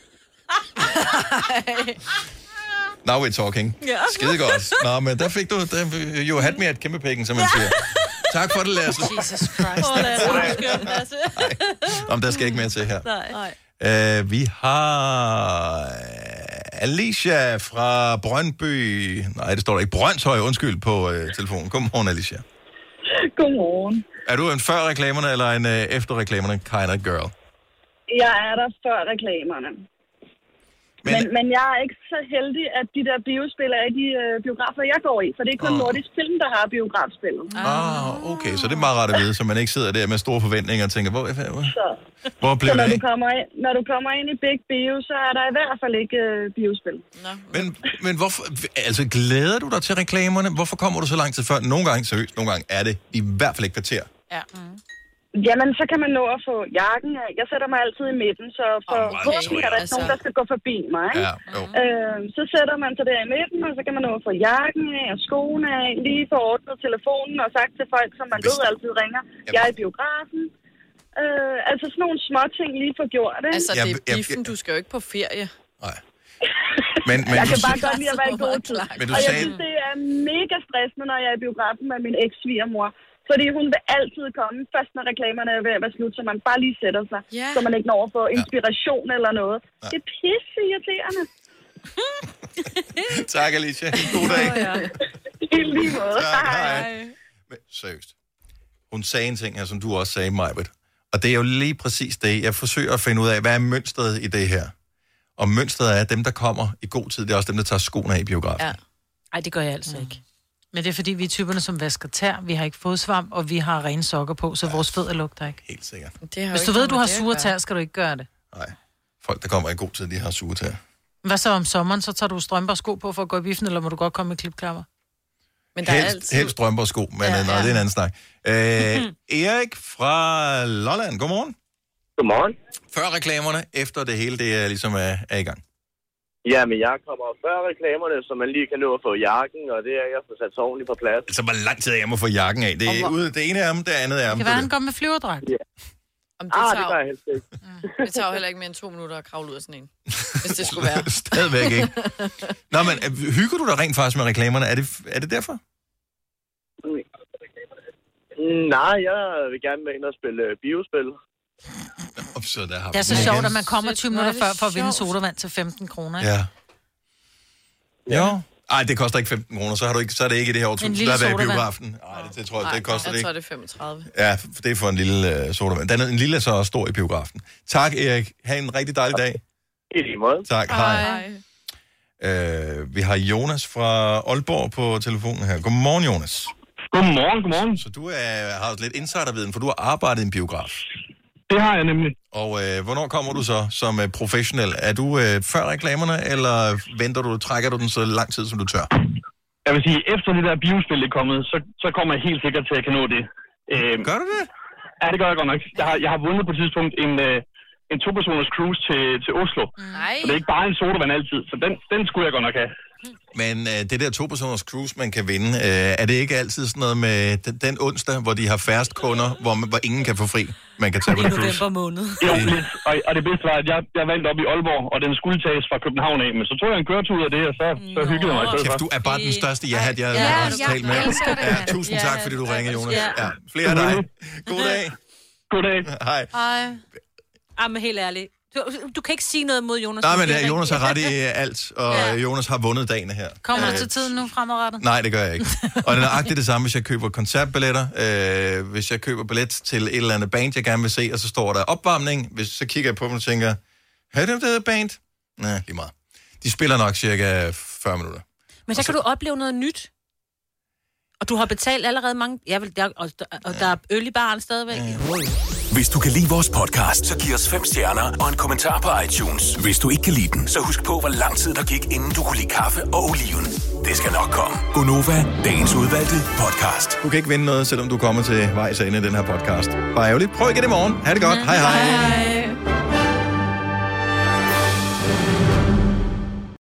Now we're talking. Ja. Skide godt. Nå, men der fik du jo hat med et kæmpe pikken, som man siger. Tak for det, Lasse. Jesus Christ. Åh, Lasse. Nå, der skal ikke mere til her. Nej. Uh, vi har Alicia fra Brøndby. Nej, det står der ikke. Brøndshøj, undskyld, på uh, telefonen. Godmorgen, Alicia. Godmorgen. Er du en før reklamerne, eller en uh, efter reklamerne kind of girl? Jeg er der før reklamerne. Men, men, men jeg er ikke så heldig, at de der biospil er de øh, biografer, jeg går i. For det er kun oh. Nordisk Film, der har biografspillet. Ah, okay. Så det er meget rart at vide, så man ikke sidder der med store forventninger og tænker, hvor, hvor, så, hvor blev så når det du, kommer ind, når du kommer ind i Big Bio, så er der i hvert fald ikke øh, biospil. Nå. Men, men hvorfor, altså glæder du dig til reklamerne? Hvorfor kommer du så lang tid før? Nogle gange seriøst, nogle gange er det i hvert fald et kvarter. Ja. Mm. Jamen, så kan man nå at få jakken af. Jeg sætter mig altid i midten, så for oh, okay. er der ikke nogen, der skal gå forbi mig. Ja, øh, så sætter man sig der i midten, og så kan man nå at få jakken af og skoene af, lige få ordnet telefonen og sagt til folk, som man ved altid ringer, Jamen. jeg er i biografen. Øh, altså sådan nogle små ting lige for gjort, ikke? Altså, det er biffen, du skal jo ikke på ferie. Nej. Men, men jeg kan du... bare godt lide at være i god tid. Men du og jeg sagde... synes, det er mega stressende, når jeg er i biografen med min eks-svigermor. Fordi hun vil altid komme, først når reklamerne er ved at være slut, så man bare lige sætter sig, yeah. så man ikke når at få inspiration ja. eller noget. Ja. Det er pisse irriterende. Tak, Alicia. God dag. Oh, ja. I lige måde. Tak, hej. Men, seriøst. Hun sagde en ting her, som du også sagde, Majbert. Og det er jo lige præcis det, jeg forsøger at finde ud af, hvad er mønstret i det her? Og mønstret er, at dem, der kommer i god tid, det er også dem, der tager skoene af i biografen. Ja. Ej, det gør jeg altså mm. ikke. Men det er fordi, vi er typerne, som vasker tær, vi har ikke fodsvamp, og vi har rene sokker på, så ja. vores fødder lugter ikke. Helt sikkert. Hvis du ved, du har sure tær, skal du ikke gøre det. Nej. Folk, der kommer i god tid, de har sure tær. Hvad så om sommeren? Så tager du strømper og sko på for at gå i biffen, eller må du godt komme med klipklapper? Men der helst, er altid... helst strømper og sko, men ja, ja. Nej, det er en anden snak. Øh, Erik fra Lolland, godmorgen. Godmorgen. Før reklamerne, efter det hele, det er ligesom er, er i gang. Ja, men jeg kommer før reklamerne, så man lige kan nå at få jakken, og det er jeg får sat så ordentligt på plads. Altså, hvor lang tid er jeg må få jakken af? Det, er, ude, det ene er om, det andet er om. Det kan være, han går med flyverdragt. Ja. Om det ah, tager... det gør jeg helst ikke. Mm. Det tager jo heller ikke mere end to minutter at kravle ud af sådan en, hvis det skulle være. Stadigvæk ikke. Nå, men hygger du dig rent faktisk med reklamerne? Er det, er det derfor? Nej, jeg vil gerne med ind og spille biospil. Så der har det er så sjovt, at man kommer tyve minutter før for at vinde sodavand til femten kroner. Ja. Jo. Ej, det koster ikke femten kroner, så, har du ikke, så er det ikke i det her årtusind. Der er været i biografen. Ej, det, det tror jeg, det koster det ikke. Jeg tror, det er femogtredive. Ja, for det er for en lille uh, sodavand. Den er en lille, så stor i biografen. Tak, Erik. Ha' en rigtig dejlig dag. I lige måde. Tak, hej. hej. Uh, vi har Jonas fra Aalborg på telefonen her. Godmorgen, Jonas. Godmorgen, godmorgen. Så du er, har lidt insiderviden, for du har arbejdet i en biograf. Det har jeg nemlig. Og øh, hvornår kommer du så som øh, professionel? Er du øh, før reklamerne, eller venter du, trækker du den så lang tid, som du tør? Jeg vil sige, efter det der biospil er kommet, så, så kommer jeg helt sikkert til, at jeg kan nå det. Øh, gør du det? Ja, det gør jeg godt nok. Jeg har, jeg har vundet på et tidspunkt en, øh, en to-personers cruise til, til Oslo. Nej. Så det er ikke bare en sodavand altid, så den, den skulle jeg godt nok have. Men øh, det der to-personers cruise, man kan vinde, øh, er det ikke altid sådan noget med den, den onsdag, hvor de har færrest kunder, hvor, man, hvor ingen kan få fri? Man kan tage på en cruise. I november måned. Jo, lidt. Og, og det bedste var, at jeg, jeg valgte op i Aalborg, og den skulle tages fra København af. Men så tog jeg en køretur ud af det, og så, så hyggede jeg mig i stedet for. Kæft, du er bare den største, jeg har jeg, ja, har ja, talt med. Ja, tusind tak, fordi du ringer, Jonas. Ja. Ja, flere af dig. God dag. God dag. Hej. Hej. Ah, men helt ærligt. Du, du kan ikke sige noget mod Jonas. Nej, men det, Jonas har ret i alt, og ja. Jonas har vundet dagene her. Kommer du Øh, til tiden nu fremadrettet? Nej, det gør jeg ikke. Og det er nøjagtigt det samme, hvis jeg køber koncertbilletter. Øh, hvis jeg køber billet til et eller andet band, jeg gerne vil se, og så står der opvarmning. Hvis, så kigger jeg på dem og tænker, har det det band? Nej, lige meget. De spiller nok cirka fyrre minutter. Men så, så kan du opleve noget nyt. Og du har betalt allerede mange... Ja, vel, der, og, og der er øl i baren stadigvæk. Ja. Hvis du kan lide vores podcast, så giv os fem stjerner og en kommentar på iTunes. Hvis du ikke kan lide den, så husk på, hvor lang tid der gik, inden du kunne lide kaffe og oliven. Det skal nok komme. Gonova, dagens udvalgte podcast. Du kan ikke vinde noget, selvom du kommer til vejs ende i den her podcast. Bare ærgerligt. Prøv igen i morgen. Ha' det godt. Hej hej. hej.